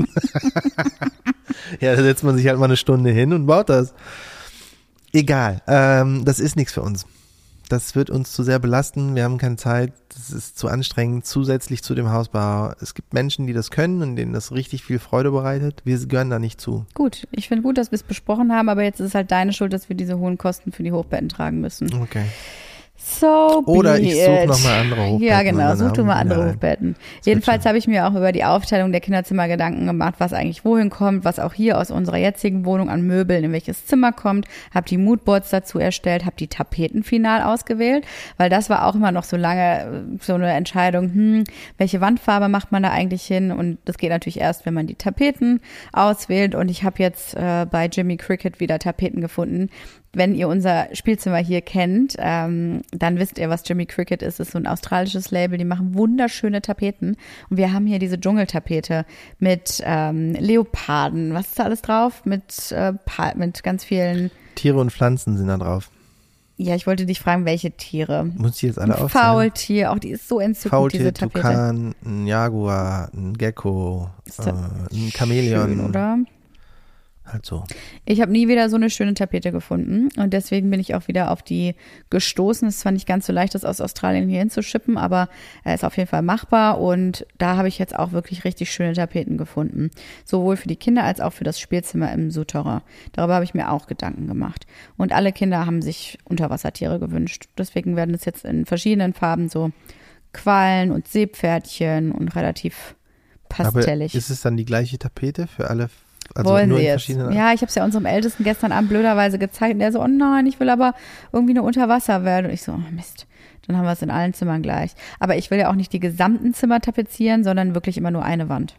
Ja, da setzt man sich halt mal eine Stunde hin und baut das. Egal, das ist nichts für uns. Das wird uns zu sehr belasten, wir haben keine Zeit, das ist zu anstrengend, zusätzlich zu dem Hausbau. Es gibt Menschen, die das können und denen das richtig viel Freude bereitet. Wir gehören da nicht zu. Gut, ich finde gut, dass wir es besprochen haben, aber jetzt ist es halt deine Schuld, dass wir diese hohen Kosten für die Hochbetten tragen müssen. Okay. So Oder be ich it. suche nochmal andere Hochbetten. Ja, genau, und dann such du haben mal wir andere wieder ein. Hochbetten. Jedenfalls habe ich mir auch über die Aufteilung der Kinderzimmer Gedanken gemacht, was eigentlich wohin kommt, was auch hier aus unserer jetzigen Wohnung an Möbeln in welches Zimmer kommt, habe die Moodboards dazu erstellt, habe die Tapeten final ausgewählt, weil das war auch immer noch so lange so eine Entscheidung, welche Wandfarbe macht man da eigentlich hin, und das geht natürlich erst, wenn man die Tapeten auswählt, und ich habe jetzt bei Jimmy Cricket wieder Tapeten gefunden. Wenn ihr unser Spielzimmer hier kennt, dann wisst ihr, was Jimmy Cricket ist. Das ist so ein australisches Label, die machen wunderschöne Tapeten. Und wir haben hier diese Dschungeltapete mit Leoparden. Was ist da alles drauf? Mit ganz vielen... Tiere und Pflanzen sind da drauf. Ja, ich wollte dich fragen, welche Tiere? Muss ich jetzt alle Ein aufzählen? Faultier, auch die ist so entzückend, Faultier, diese Tapete. Tukan, ein Jaguar, ein Gecko, ein Chamäleon. Schön, oder? Halt so. Ich habe nie wieder so eine schöne Tapete gefunden, und deswegen bin ich auch wieder auf die gestoßen. Es ist zwar nicht ganz so leicht, das aus Australien hier hinzuschippen, aber er ist auf jeden Fall machbar, und da habe ich jetzt auch wirklich richtig schöne Tapeten gefunden. Sowohl für die Kinder als auch für das Spielzimmer im Souterrain. Darüber habe ich mir auch Gedanken gemacht. Und alle Kinder haben sich Unterwassertiere gewünscht. Deswegen werden es jetzt in verschiedenen Farben so Quallen und Seepferdchen und relativ pastellig. Aber ist es dann die gleiche Tapete für alle? Also Wollen nur sie in jetzt? verschiedenen. Ja, ich habe es ja unserem Ältesten gestern Abend blöderweise gezeigt, und der so, oh nein, ich will aber irgendwie eine Unterwasserwelt. Und ich so, oh Mist, dann haben wir es in allen Zimmern gleich. Aber ich will ja auch nicht die gesamten Zimmer tapezieren, sondern wirklich immer nur eine Wand.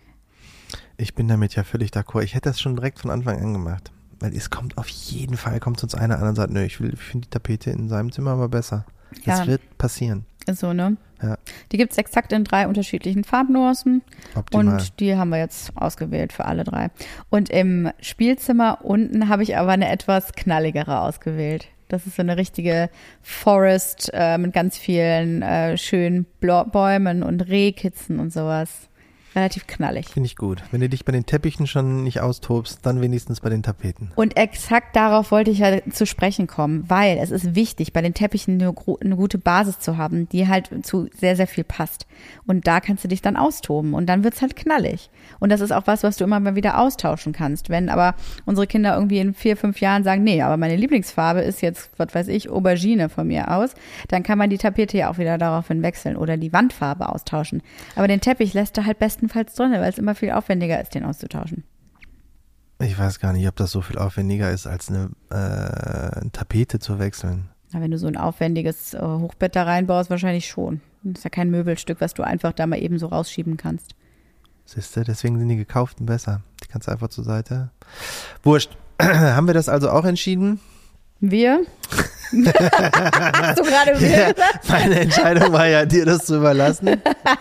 Ich bin damit ja völlig d'accord. Ich hätte das schon direkt von Anfang an gemacht. Weil es kommt auf jeden Fall, kommt uns einer an und sagt, nö, ich finde die Tapete in seinem Zimmer aber besser. Das Ja. wird passieren. Ist so, ne? Ja. Die gibt's exakt in 3 unterschiedlichen Farbnuancen. Optimal. Und die haben wir jetzt ausgewählt für alle 3. Und im Spielzimmer unten habe ich aber eine etwas knalligere ausgewählt. Das ist so eine richtige Forest mit ganz vielen schönen Bäumen und Rehkitzen und sowas. Relativ knallig. Finde ich gut. Wenn du dich bei den Teppichen schon nicht austobst, dann wenigstens bei den Tapeten. Und exakt darauf wollte ich ja zu sprechen kommen, weil es ist wichtig, bei den Teppichen eine gute Basis zu haben, die halt zu sehr, sehr viel passt. Und da kannst du dich dann austoben, und dann wird's halt knallig. Und das ist auch was du immer mal wieder austauschen kannst. Wenn aber unsere Kinder irgendwie in 4, 5 Jahren sagen, nee, aber meine Lieblingsfarbe ist jetzt, was weiß ich, Aubergine von mir aus, dann kann man die Tapete ja auch wieder daraufhin wechseln oder die Wandfarbe austauschen. Aber den Teppich lässt du halt bestenfalls drin, weil es immer viel aufwendiger ist, den auszutauschen. Ich weiß gar nicht, ob das so viel aufwendiger ist, als eine Tapete zu wechseln. Na, wenn du so ein aufwendiges Hochbett da reinbaust, wahrscheinlich schon. Das ist ja kein Möbelstück, was du einfach da mal eben so rausschieben kannst. Siehst du, deswegen sind die gekauften besser. Die kannst du einfach zur Seite. Wurscht. Haben wir das also auch entschieden? Wir? Hast du gerade wir gesagt? Meine Entscheidung war ja, dir das zu überlassen.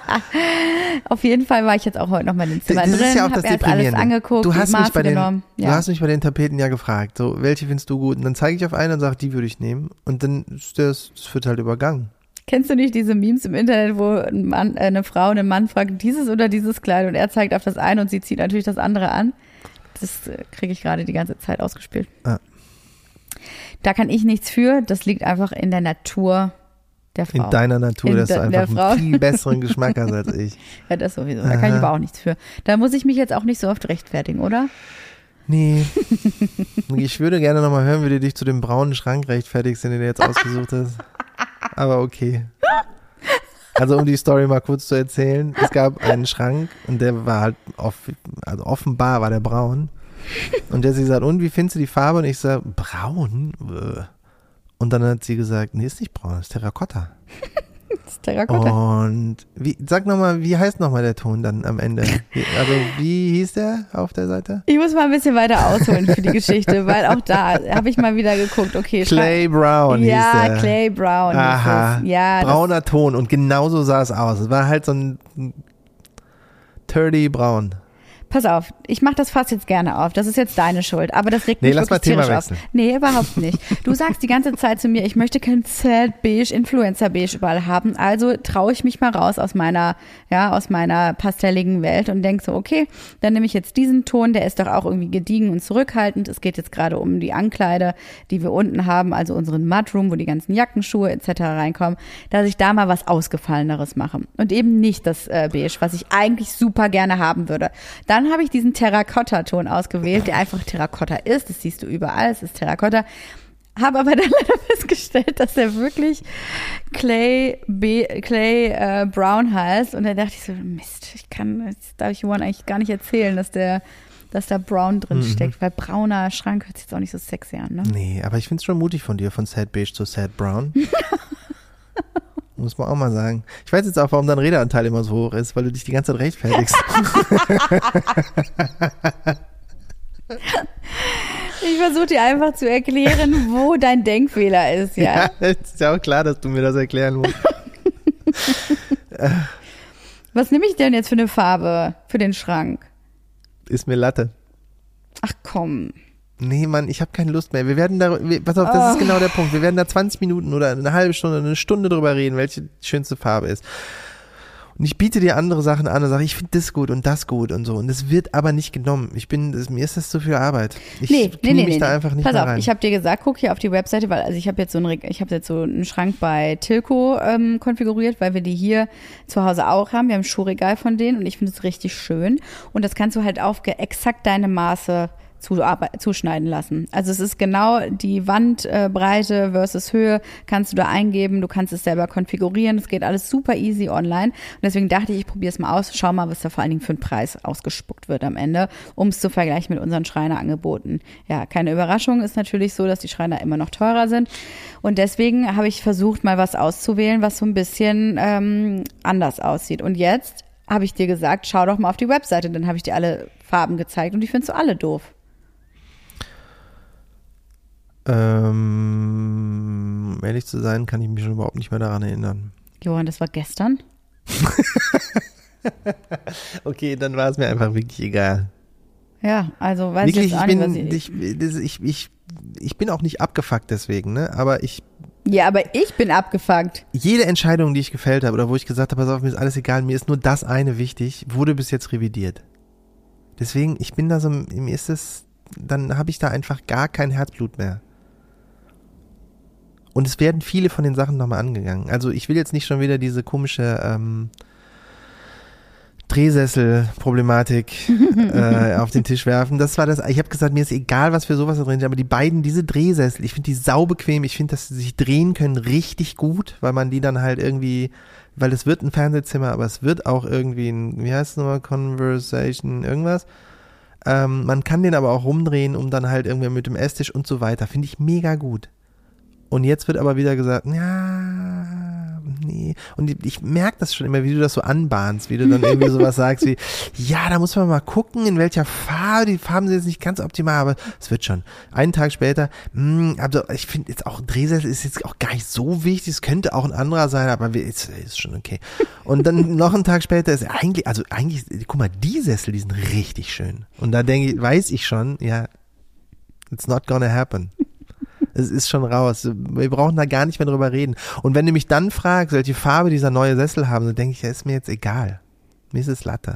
Auf jeden Fall war ich jetzt auch heute noch mal in den Zimmern Das drin, ist ja auch hab das mir jetzt alles Deprimierende. angeguckt, Du hast mich Maße bei den, genommen. du Ja. hast mich bei den Tapeten ja gefragt, so, welche findest du gut? Und dann zeige ich auf eine und sage, die würde ich nehmen. Und dann ist das wird halt übergangen. Kennst du nicht diese Memes im Internet, wo eine Frau einen Mann fragt, dieses oder dieses Kleid, und er zeigt auf das eine und sie zieht natürlich das andere an? Das kriege ich gerade die ganze Zeit ausgespielt. Ah. Da kann ich nichts für, das liegt einfach in der Natur der Frau. In deiner Natur, In dass du der einfach Frau. einen viel besseren Geschmack hast als ich. Ja, das sowieso, da kann ich aber auch nichts für. Da muss ich mich jetzt auch nicht so oft rechtfertigen, oder? Nee. Ich würde gerne nochmal hören, wie du dich zu dem braunen Schrank rechtfertigst, den du dir jetzt ausgesucht hast. Aber okay. Also um die Story mal kurz zu erzählen. Es gab einen Schrank und der war halt, also offenbar war der braun. Und der sie sagt, und wie findest du die Farbe? Und ich sage, braun? Und dann hat sie gesagt, nee, ist nicht braun, ist Terrakotta. Das ist Terrakotta. Und sag nochmal, wie heißt nochmal der Ton dann am Ende? Also wie hieß der auf der Seite? Ich muss mal ein bisschen weiter ausholen für die Geschichte, weil auch da habe ich mal wieder geguckt, okay. Clay Brown hieß der. Ja, Clay Brown. Aha, ist es. Ja, brauner Ton und genauso sah es aus. Es war halt so ein Turdy Braun. pass auf, ich mache das Fass jetzt gerne auf. Das ist jetzt deine Schuld, aber das regt mich lass wirklich mal Thema tierisch auf. Nee, überhaupt nicht. Du sagst die ganze Zeit zu mir, ich möchte kein Sad Beige, Influencer Beige überall haben. Also traue ich mich mal raus aus meiner pastelligen Welt und denke so, okay, dann nehme ich jetzt diesen Ton, der ist doch auch irgendwie gediegen und zurückhaltend. Es geht jetzt gerade um die Ankleide, die wir unten haben, also unseren Mudroom, wo die ganzen Jacken, Schuhe etc. reinkommen, dass ich da mal was Ausgefalleneres mache. Und eben nicht das Beige, was ich eigentlich super gerne haben würde. Dann habe ich diesen Terrakotta-Ton ausgewählt, der einfach Terrakotta ist. Das siehst du überall, es ist Terrakotta. Habe aber dann leider festgestellt, dass der wirklich Clay Brown heißt. Und dann dachte ich so, Mist, das darf ich Juan eigentlich gar nicht erzählen, dass da Brown drin steckt, weil brauner Schrank hört sich jetzt auch nicht so sexy an, ne? Nee, aber ich finde es schon mutig von dir, von Sad Beige zu Sad Brown. Muss man auch mal sagen. Ich weiß jetzt auch, warum dein Redeanteil immer so hoch ist, weil du dich die ganze Zeit rechtfertigst. Ich versuche dir einfach zu erklären, wo dein Denkfehler ist, ja? Ja, ist ja auch klar, dass du mir das erklären musst. Was nehme ich denn jetzt für eine Farbe für den Schrank? Ist mir Latte. Ach komm. Nee, Mann, ich habe keine Lust mehr. Pass auf, das ist genau der Punkt. Wir werden da 20 Minuten oder eine halbe Stunde, eine Stunde drüber reden, welche die schönste Farbe ist. Und ich biete dir andere Sachen an und sage, ich finde das gut und das gut und so. Und es wird aber nicht genommen. Mir ist das zu viel Arbeit. Ich knie mich da einfach nicht Pass mehr auf, rein. ich habe dir gesagt, guck hier auf die Webseite, weil also ich habe jetzt so einen Schrank bei Tilco konfiguriert, weil wir die hier zu Hause auch haben. Wir haben ein Schuhregal von denen und ich finde es richtig schön. Und das kannst du halt auf exakt deine Maße zuschneiden lassen. Also es ist genau die Wandbreite versus Höhe, kannst du da eingeben, du kannst es selber konfigurieren, es geht alles super easy online und deswegen dachte ich probiere es mal aus, schau mal, was da vor allen Dingen für einen Preis ausgespuckt wird am Ende, um es zu vergleichen mit unseren Schreinerangeboten. Ja, keine Überraschung, ist natürlich so, dass die Schreiner immer noch teurer sind und deswegen habe ich versucht, mal was auszuwählen, was so ein bisschen anders aussieht und jetzt habe ich dir gesagt, schau doch mal auf die Webseite, dann habe ich dir alle Farben gezeigt und die findest du alle doof. Ehrlich zu sein, kann ich mich schon überhaupt nicht mehr daran erinnern. Johann, das war gestern? Okay, dann war es mir einfach wirklich egal. Ja, also weiß wirklich, ich jetzt auch nicht, ich bin auch nicht abgefuckt deswegen, ne? Aber ich bin abgefuckt. Jede Entscheidung, die ich gefällt habe oder wo ich gesagt habe, pass auf, mir ist alles egal, mir ist nur das eine wichtig, wurde bis jetzt revidiert. Deswegen, ich bin da so, mir ist es, dann habe ich da einfach gar kein Herzblut mehr. Und es werden viele von den Sachen nochmal angegangen. Also ich will jetzt nicht schon wieder diese komische Drehsessel-Problematik auf den Tisch werfen. Das war das. Ich habe gesagt, mir ist egal, was für sowas da drin ist, aber diese Drehsessel, ich finde die saubequem. Ich finde, dass sie sich drehen können richtig gut, weil man die dann halt irgendwie, weil es wird ein Fernsehzimmer, aber es wird auch irgendwie ein, wie heißt es nochmal, Conversation, irgendwas. Man kann den aber auch rumdrehen, um dann halt irgendwie mit dem Esstisch und so weiter. Finde ich mega gut. Und jetzt wird aber wieder gesagt, ja, nee. Und ich merke das schon immer, wie du das so anbahnst, wie du dann irgendwie sowas sagst wie, ja, da muss man mal gucken, in welcher Farbe, die Farben sind jetzt nicht ganz optimal, aber es wird schon. Einen Tag später, also ich finde jetzt auch, Drehsessel ist jetzt auch gar nicht so wichtig, es könnte auch ein anderer sein, aber ist schon okay. Und dann noch einen Tag später ist eigentlich, guck mal, die Sessel, die sind richtig schön. Und da weiß ich schon, ja, it's not gonna happen. Es ist schon raus. Wir brauchen da gar nicht mehr drüber reden. Und wenn du mich dann fragst, welche Farbe dieser neue Sessel haben, dann denke ich, ja, ist mir jetzt egal. Mir ist es Latte.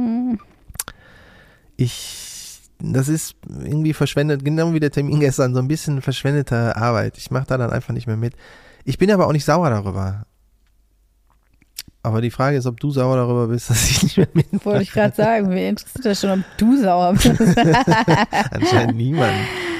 Das ist irgendwie verschwendet, genau wie der Termin gestern, so ein bisschen verschwendete Arbeit. Ich mache da dann einfach nicht mehr mit. Ich bin aber auch nicht sauer darüber. Aber die Frage ist, ob du sauer darüber bist, dass ich nicht mehr mitmache. Wollte ich gerade sagen, mir interessiert das schon, ob du sauer bist. Anscheinend niemand.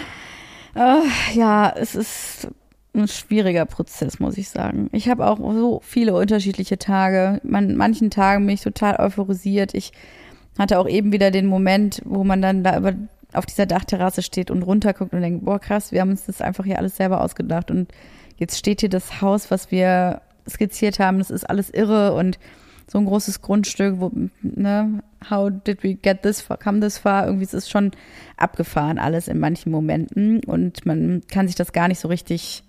Ja, es ist ein schwieriger Prozess, muss ich sagen. Ich habe auch so viele unterschiedliche Tage. An manchen Tagen bin ich total euphorisiert. Ich hatte auch eben wieder den Moment, wo man dann da auf dieser Dachterrasse steht und runterguckt und denkt, boah krass, wir haben uns das einfach hier alles selber ausgedacht und jetzt steht hier das Haus, was wir skizziert haben, das ist alles irre und so ein großes Grundstück, wo, ne, how did we get this far, come this far, irgendwie ist es schon abgefahren alles in manchen Momenten und man kann sich das gar nicht so richtig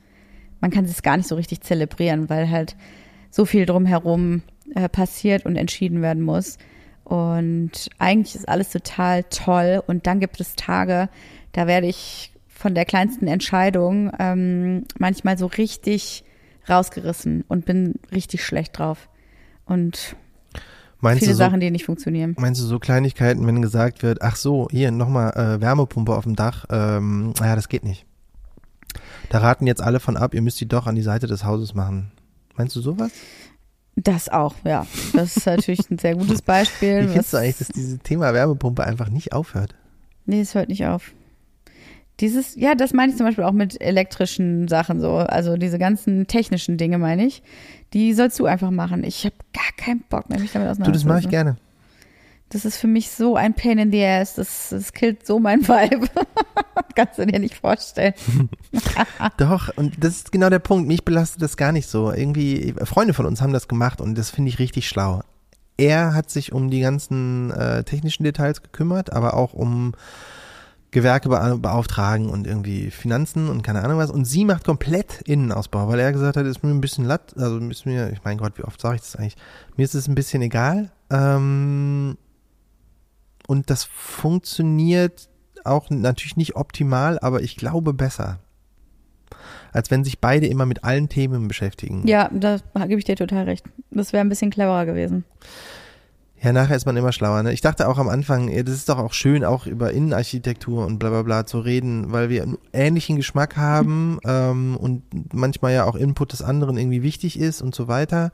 zelebrieren, weil halt so viel drumherum passiert und entschieden werden muss Und eigentlich ist alles total toll. Und dann gibt es Tage, da werde ich von der kleinsten Entscheidung manchmal so richtig rausgerissen und bin richtig schlecht drauf. Und viele Sachen, die nicht funktionieren. Meinst du so Kleinigkeiten, wenn gesagt wird, ach so, hier nochmal Wärmepumpe auf dem Dach, naja, das geht nicht. Da raten jetzt alle von ab, ihr müsst die doch an die Seite des Hauses machen. Meinst du sowas? Das auch, ja. Das ist natürlich ein sehr gutes Beispiel. Wie findest du eigentlich, dass dieses Thema Wärmepumpe einfach nicht aufhört? Nee, es hört nicht auf. Das meine ich zum Beispiel auch mit elektrischen Sachen so, also diese ganzen technischen Dinge meine ich, die sollst du einfach machen. Ich habe gar keinen Bock mehr, mich damit auseinanderzusetzen. Du, das mache ich gerne. Das ist für mich so ein Pain in the ass, das killt so mein Vibe. Kannst du dir nicht vorstellen. Doch, und das ist genau der Punkt, mich belastet das gar nicht so. Irgendwie, Freunde von uns haben das gemacht und das finde ich richtig schlau. Er hat sich um die ganzen technischen Details gekümmert, aber auch um Gewerke beauftragen und irgendwie Finanzen und keine Ahnung was. Und sie macht komplett Innenausbau, weil er gesagt hat, ist mir ein bisschen ich mein Gott, wie oft sage ich das eigentlich? Mir ist es ein bisschen egal. Und das funktioniert auch natürlich nicht optimal, aber ich glaube besser. Als wenn sich beide immer mit allen Themen beschäftigen. Ja, da gebe ich dir total recht. Das wäre ein bisschen cleverer gewesen. Ja, nachher ist man immer schlauer. Ne? Ich dachte auch am Anfang, das ist doch auch schön, auch über Innenarchitektur und bla bla bla zu reden, weil wir einen ähnlichen Geschmack haben und manchmal ja auch Input des anderen irgendwie wichtig ist und so weiter.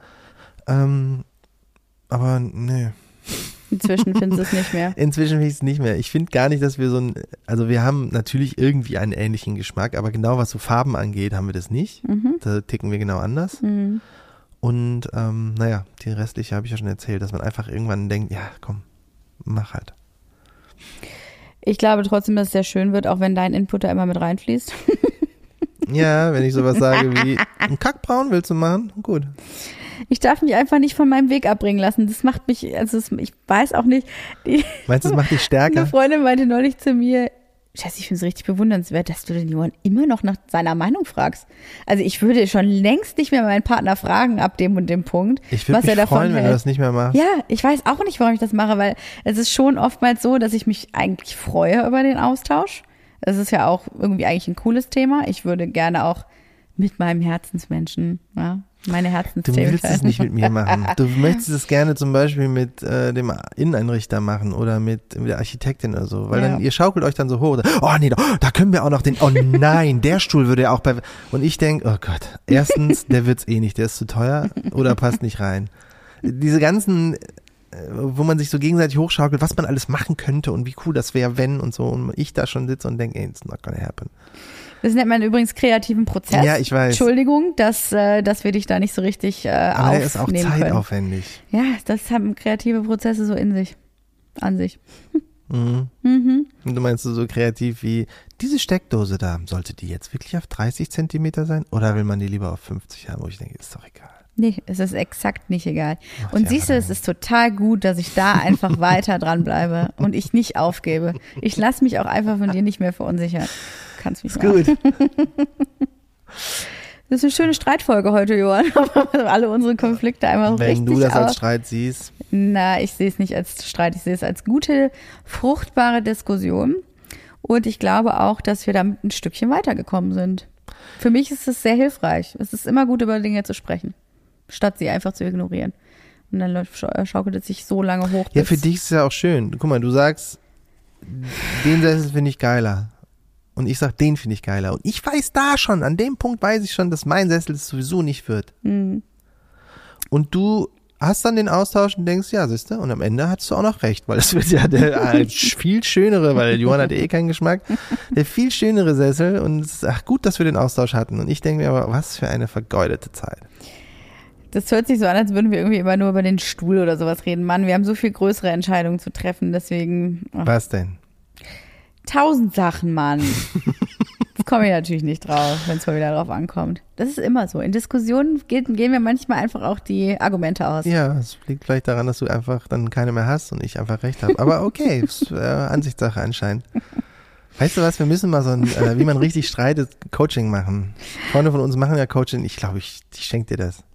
Aber nee. Inzwischen findest du es nicht mehr. Inzwischen finde ich es nicht mehr. Ich finde gar nicht, dass wir also wir haben natürlich irgendwie einen ähnlichen Geschmack, aber genau was so Farben angeht, haben wir das nicht. Mhm. Da ticken wir genau anders. Mhm. Und naja, die restliche habe ich ja schon erzählt, dass man einfach irgendwann denkt, ja komm, mach halt. Ich glaube trotzdem, dass es sehr schön wird, auch wenn dein Input da immer mit reinfließt. Ja, wenn ich sowas sage wie, ein Kackbraun willst du machen? Gut. Ich darf mich einfach nicht von meinem Weg abbringen lassen. Das macht mich, ich weiß auch nicht. Meinst du, das macht dich stärker? Eine Freundin meinte neulich zu mir, Scheiße, ich finde es richtig bewundernswert, dass du den Johann immer noch nach seiner Meinung fragst. Also ich würde schon längst nicht mehr meinen Partner fragen ab dem und dem Punkt, ich würde mich freuen, wenn du das nicht mehr machst. Ja, ich weiß auch nicht, warum ich das mache, weil es ist schon oftmals so, dass ich mich eigentlich freue über den Austausch. Es ist ja auch irgendwie eigentlich ein cooles Thema. Ich würde gerne auch mit meinem Herzensmenschen, ja, meine Herzensthemen. Du willst es nicht mit mir machen. Du möchtest es gerne zum Beispiel mit dem Inneneinrichter machen oder mit der Architektin oder so, weil dann ihr schaukelt euch dann so hoch. Oh nee, da können wir auch noch oh nein, der Stuhl würde ja auch und ich denke, oh Gott, erstens, der wird's eh nicht, der ist zu teuer oder passt nicht rein. Diese ganzen, wo man sich so gegenseitig hochschaukelt, was man alles machen könnte und wie cool das wäre, wenn und so, und ich da schon sitze und denke, it's not gonna happen. Das nennt man übrigens kreativen Prozess. Ja, ich weiß. Entschuldigung, dass wir dich da nicht so richtig aber der ist auch aufnehmen zeitaufwendig. können. Ja, das haben kreative Prozesse so an sich. Mhm. Mhm. Und du meinst so kreativ wie, diese Steckdose da, sollte die jetzt wirklich auf 30 Zentimeter sein? Oder will man die lieber auf 50 haben? Wo ich denke, ist doch egal. Nee, es ist exakt nicht egal. Ach, Und ja, siehst du, es ist total gut, dass ich da einfach weiter dran bleibe und ich nicht aufgebe. Ich lasse mich auch einfach von dir nicht mehr verunsichern. Kannst mich ist gut. Das ist eine schöne Streitfolge heute, Johann. Alle unsere Konflikte einmal Wenn richtig du das als Streit siehst. Na, ich sehe es nicht als Streit. Ich sehe es als gute, fruchtbare Diskussion. Und ich glaube auch, dass wir damit ein Stückchen weitergekommen sind. Für mich ist es sehr hilfreich. Es ist immer gut, über Dinge zu sprechen, statt sie einfach zu ignorieren. Und dann schaukelt es sich so lange hoch. Ja, für dich ist es ja auch schön. Guck mal, du sagst, den Sessel finde ich geiler. Und ich sag, den finde ich geiler. Und ich weiß da schon, an dem Punkt weiß ich schon, dass mein Sessel es sowieso nicht wird. Mhm. Und du hast dann den Austausch und denkst, ja, siehst du, und am Ende hast du auch noch recht, weil es wird ja der viel schönere, weil Johann hat eh keinen Geschmack, der viel schönere Sessel und es ist gut, dass wir den Austausch hatten. Und ich denke mir aber, was für eine vergeudete Zeit. Das hört sich so an, als würden wir irgendwie immer nur über den Stuhl oder sowas reden. Mann, wir haben so viel größere Entscheidungen zu treffen, deswegen. Was denn? 1000 Sachen, Mann. Das komme ich natürlich nicht drauf, wenn es mal wieder drauf ankommt. Das ist immer so. In Diskussionen gehen wir manchmal einfach auch die Argumente aus. Ja, es liegt vielleicht daran, dass du einfach dann keine mehr hast und ich einfach recht habe. Aber okay, ist Ansichtssache anscheinend. Weißt du was, wir müssen mal so ein, wie man richtig streitet, Coaching machen. Freunde von uns machen ja Coaching. Ich glaube, ich schenke dir das.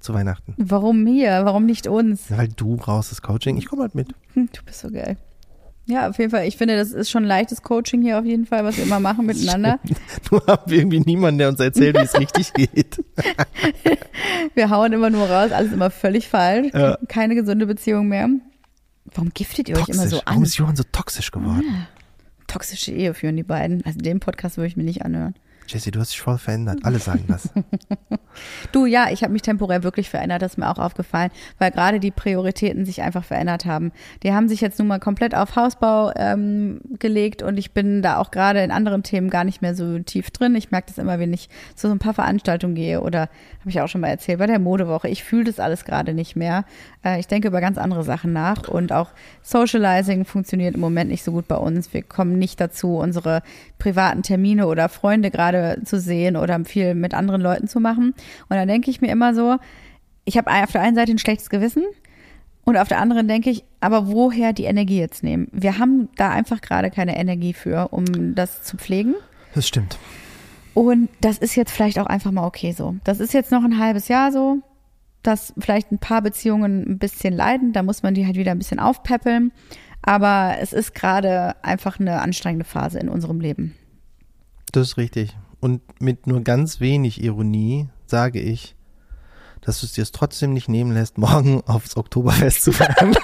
zu Weihnachten. Warum mir? Warum nicht uns? Ja, weil du brauchst das Coaching, ich komme halt mit. Du bist so geil. Ja, auf jeden Fall. Ich finde, das ist schon leichtes Coaching hier auf jeden Fall, was wir immer machen miteinander. Nur haben wir irgendwie niemanden, der uns erzählt, wie es richtig geht. Wir hauen immer nur raus, alles immer völlig falsch. Ja. Keine gesunde Beziehung mehr. Warum giftet ihr euch immer so an? Warum ist Johann so toxisch geworden? Ja. Toxische Ehe führen die beiden. Also den Podcast würde ich mir nicht anhören. Jessie, du hast dich voll verändert. Alle sagen das. Du, ja, ich habe mich temporär wirklich verändert, das ist mir auch aufgefallen, weil gerade die Prioritäten sich einfach verändert haben. Die haben sich jetzt nun mal komplett auf Hausbau gelegt und ich bin da auch gerade in anderen Themen gar nicht mehr so tief drin. Ich merke das immer, wenn ich zu so ein paar Veranstaltungen gehe oder, habe ich auch schon mal erzählt, bei der Modewoche. Ich fühle das alles gerade nicht mehr. Ich denke über ganz andere Sachen nach und auch Socializing funktioniert im Moment nicht so gut bei uns. Wir kommen nicht dazu, unsere privaten Termine oder Freunde gerade zu sehen oder viel mit anderen Leuten zu machen. Und dann denke ich mir immer so, ich habe auf der einen Seite ein schlechtes Gewissen und auf der anderen denke ich, aber woher die Energie jetzt nehmen? Wir haben da einfach gerade keine Energie für, um das zu pflegen. Das stimmt. Und das ist jetzt vielleicht auch einfach mal okay so. Das ist jetzt noch ein halbes Jahr so, dass vielleicht ein paar Beziehungen ein bisschen leiden. Da muss man die halt wieder ein bisschen aufpäppeln. Aber es ist gerade einfach eine anstrengende Phase in unserem Leben. Das ist richtig. Und mit nur ganz wenig Ironie sage ich, dass du es dir trotzdem nicht nehmen lässt, morgen aufs Oktoberfest zu fahren.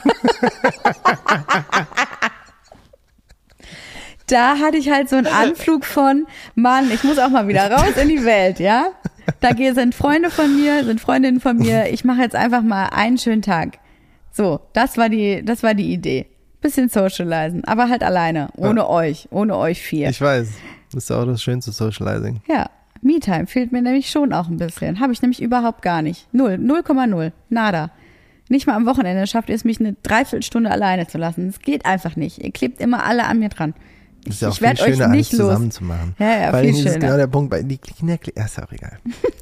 Da hatte ich halt so einen Anflug von, Mann, ich muss auch mal wieder raus in die Welt, ja? Da sind Freunde von mir, sind Freundinnen von mir. Ich mache jetzt einfach mal einen schönen Tag. So, das war die Idee. Bisschen socialisen, aber halt alleine, ohne euch vier. Ich weiß, das ist ja auch das schönste Socializing. Ja, Me-Time fehlt mir nämlich schon auch ein bisschen. Habe ich nämlich überhaupt gar nicht. 0,0, nada. Nicht mal am Wochenende schafft ihr es, mich eine Dreiviertelstunde alleine zu lassen. Es geht einfach nicht. Ihr klebt immer alle an mir dran. Das ist ja auch ich werde euch schöner, nicht alles los. zusammen zu machen. Ja, Weil viel das ist schöner. genau der Punkt, bei die Kinder, ist ja auch egal.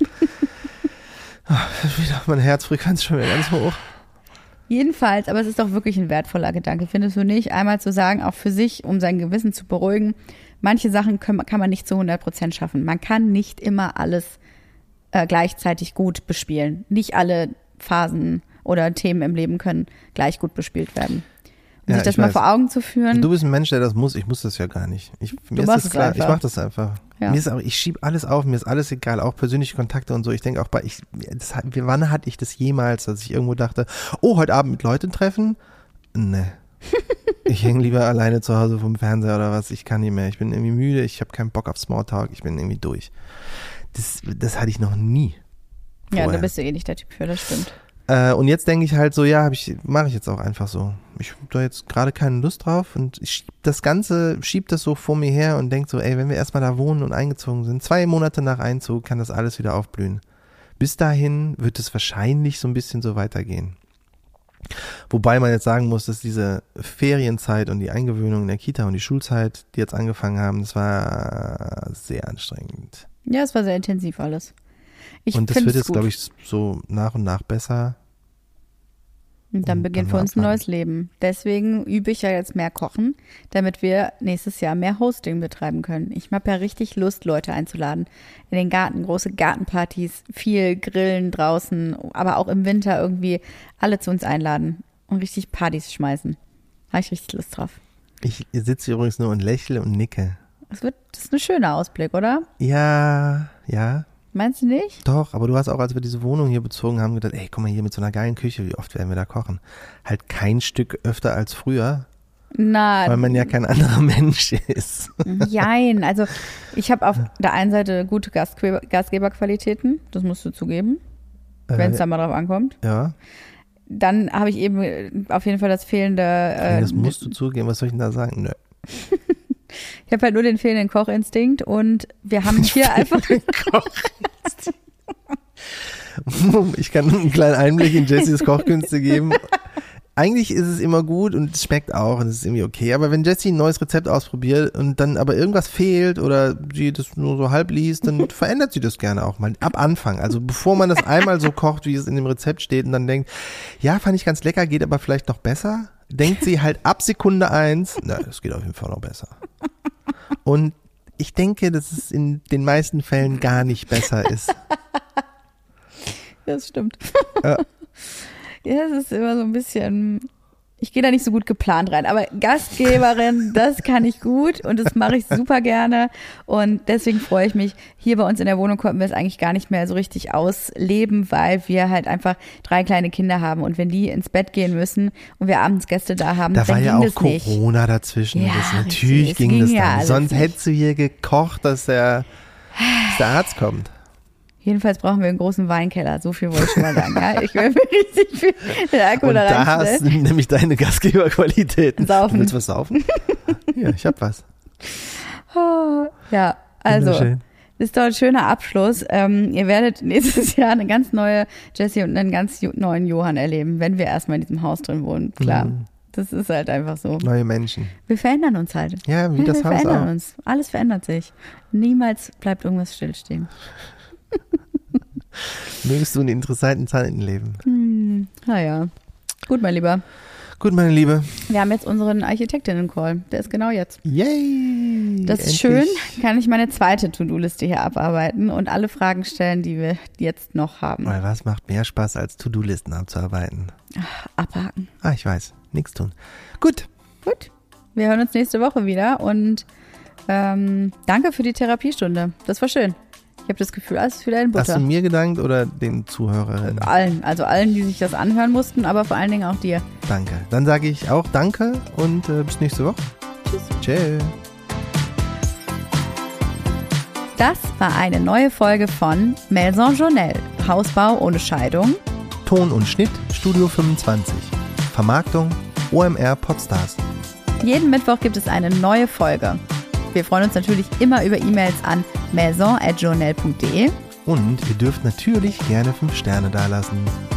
Meine Herzfrequenz schon wieder ganz hoch. Jedenfalls, aber es ist doch wirklich ein wertvoller Gedanke, findest du nicht? Einmal zu sagen, auch für sich, um sein Gewissen zu beruhigen, manche Sachen kann man nicht zu 100% schaffen. Man kann nicht immer alles gleichzeitig gut bespielen. Nicht alle Phasen oder Themen im Leben können gleich gut bespielt werden. Um sich das mal vor Augen zu führen. Du bist ein Mensch, der das muss. Ich muss das ja gar nicht. Mir ist das klar. Ich mache das einfach. Ja. Ich schiebe alles auf. Mir ist alles egal. Auch persönliche Kontakte und so. Ich denke auch wann hatte ich das jemals, dass ich irgendwo dachte, oh, heute Abend mit Leuten treffen? Nee. Ich hänge lieber alleine zu Hause vom Fernseher oder was. Ich kann nicht mehr. Ich bin irgendwie müde. Ich habe keinen Bock auf Smalltalk. Ich bin irgendwie durch. Das hatte ich noch nie. Ja, da bist du eh nicht der Typ für, das stimmt. Und jetzt denke ich halt so, ja, mache ich jetzt auch einfach so. Ich habe da jetzt gerade keine Lust drauf und ich schieb das so vor mir her und denke so, ey, wenn wir erstmal da wohnen und eingezogen sind, 2 Monate nach Einzug kann das alles wieder aufblühen. Bis dahin wird es wahrscheinlich so ein bisschen so weitergehen. Wobei man jetzt sagen muss, dass diese Ferienzeit und die Eingewöhnung in der Kita und die Schulzeit, die jetzt angefangen haben, das war sehr anstrengend. Ja, es war sehr intensiv alles. Und das wird jetzt, glaube ich, so nach und nach besser. Und dann beginnt für uns ein neues Leben. Deswegen übe ich ja jetzt mehr Kochen, damit wir nächstes Jahr mehr Hosting betreiben können. Ich habe ja richtig Lust, Leute einzuladen. In den Garten, große Gartenpartys, viel Grillen draußen, aber auch im Winter irgendwie alle zu uns einladen und richtig Partys schmeißen. Habe ich richtig Lust drauf. Ich sitze hier übrigens nur und lächle und nicke. Das ist ein schöner Ausblick, oder? Ja. Meinst du nicht? Doch, aber du hast auch, als wir diese Wohnung hier bezogen haben, gedacht, ey, guck mal hier mit so einer geilen Küche, wie oft werden wir da kochen? Halt kein Stück öfter als früher. Nein. Weil man ja kein anderer Mensch ist. Nein, also ich habe auf der einen Seite gute Gastgeberqualitäten, das musst du zugeben, wenn es da mal drauf ankommt. Ja. Dann habe ich eben auf jeden Fall das fehlende... das musst du zugeben, was soll ich denn da sagen? Nö. Ich habe halt nur den fehlenden Kochinstinkt und wir haben hier einfach... Ich kann einen kleinen Einblick in Jessys Kochkünste geben. Eigentlich ist es immer gut und es schmeckt auch und es ist irgendwie okay. Aber wenn Jessie ein neues Rezept ausprobiert und dann aber irgendwas fehlt oder sie das nur so halb liest, dann verändert sie das gerne auch mal ab Anfang. Also bevor man das einmal so kocht, wie es in dem Rezept steht und dann denkt, ja, fand ich ganz lecker, geht aber vielleicht noch besser, denkt sie halt ab Sekunde 1, na, das geht auf jeden Fall noch besser. Und ich denke, dass es in den meisten Fällen gar nicht besser ist. Das stimmt. Ja. Ja, es ist immer so ein bisschen, ich gehe da nicht so gut geplant rein, aber Gastgeberin, das kann ich gut und das mache ich super gerne und deswegen freue ich mich. Hier bei uns in der Wohnung konnten wir es eigentlich gar nicht mehr so richtig ausleben, weil wir halt einfach 3 kleine Kinder haben und wenn die ins Bett gehen müssen und wir abends Gäste da haben, Da dann war ja ging auch das nicht. Corona dazwischen. Ja, Natürlich richtig. ging Es das ging ja dann. alles Sonst nicht. hättest du hier gekocht, dass der Arzt kommt. Jedenfalls brauchen wir einen großen Weinkeller, so viel wollte ich schon mal sagen. Ja, ich will mir richtig viel Alkohol Und da da hast reinstellen. du nämlich deine Gastgeberqualitäten. Saufen. Willst du was saufen? Ja, ich hab was. Oh, ja, also, Wunderschön. das ist doch ein schöner Abschluss. Ihr werdet nächstes Jahr eine ganz neue Jessie und einen ganz neuen Johann erleben, wenn wir erstmal in diesem Haus drin wohnen. Klar, das ist halt einfach so. Neue Menschen. Wir verändern uns halt. Ja, wie das wir Haus verändern auch. uns. Alles verändert sich. Niemals bleibt irgendwas stillstehen. Mögest du in interessanten Zeiten leben. Naja. Gut, mein Lieber. Gut, meine Liebe. Wir haben jetzt unseren Architektinnen-Call. Der ist genau jetzt. Yay! Das ist Endlich. schön. Kann ich meine zweite To-Do-Liste hier abarbeiten und alle Fragen stellen, die wir jetzt noch haben. Weil was macht mehr Spaß, als To-Do-Listen abzuarbeiten? Abhaken. Ah, ich weiß. Nichts tun. Gut. Gut. Wir hören uns nächste Woche wieder und danke für die Therapiestunde. Das war schön. Ich habe das Gefühl, alles ist wieder in Hast Butter. du mir gedankt oder den Zuhörerinnen? Allen, die sich das anhören mussten, aber vor allen Dingen auch dir. Danke. Dann sage ich auch danke und bis nächste Woche. Tschüss. Tschüss. Das war eine neue Folge von Maison Journal. Hausbau ohne Scheidung. Ton und Schnitt Studio 25. Vermarktung OMR Podstars. Jeden Mittwoch gibt es eine neue Folge. Wir freuen uns natürlich immer über E-Mails an maison@journal.de. Und ihr dürft natürlich gerne 5 Sterne dalassen.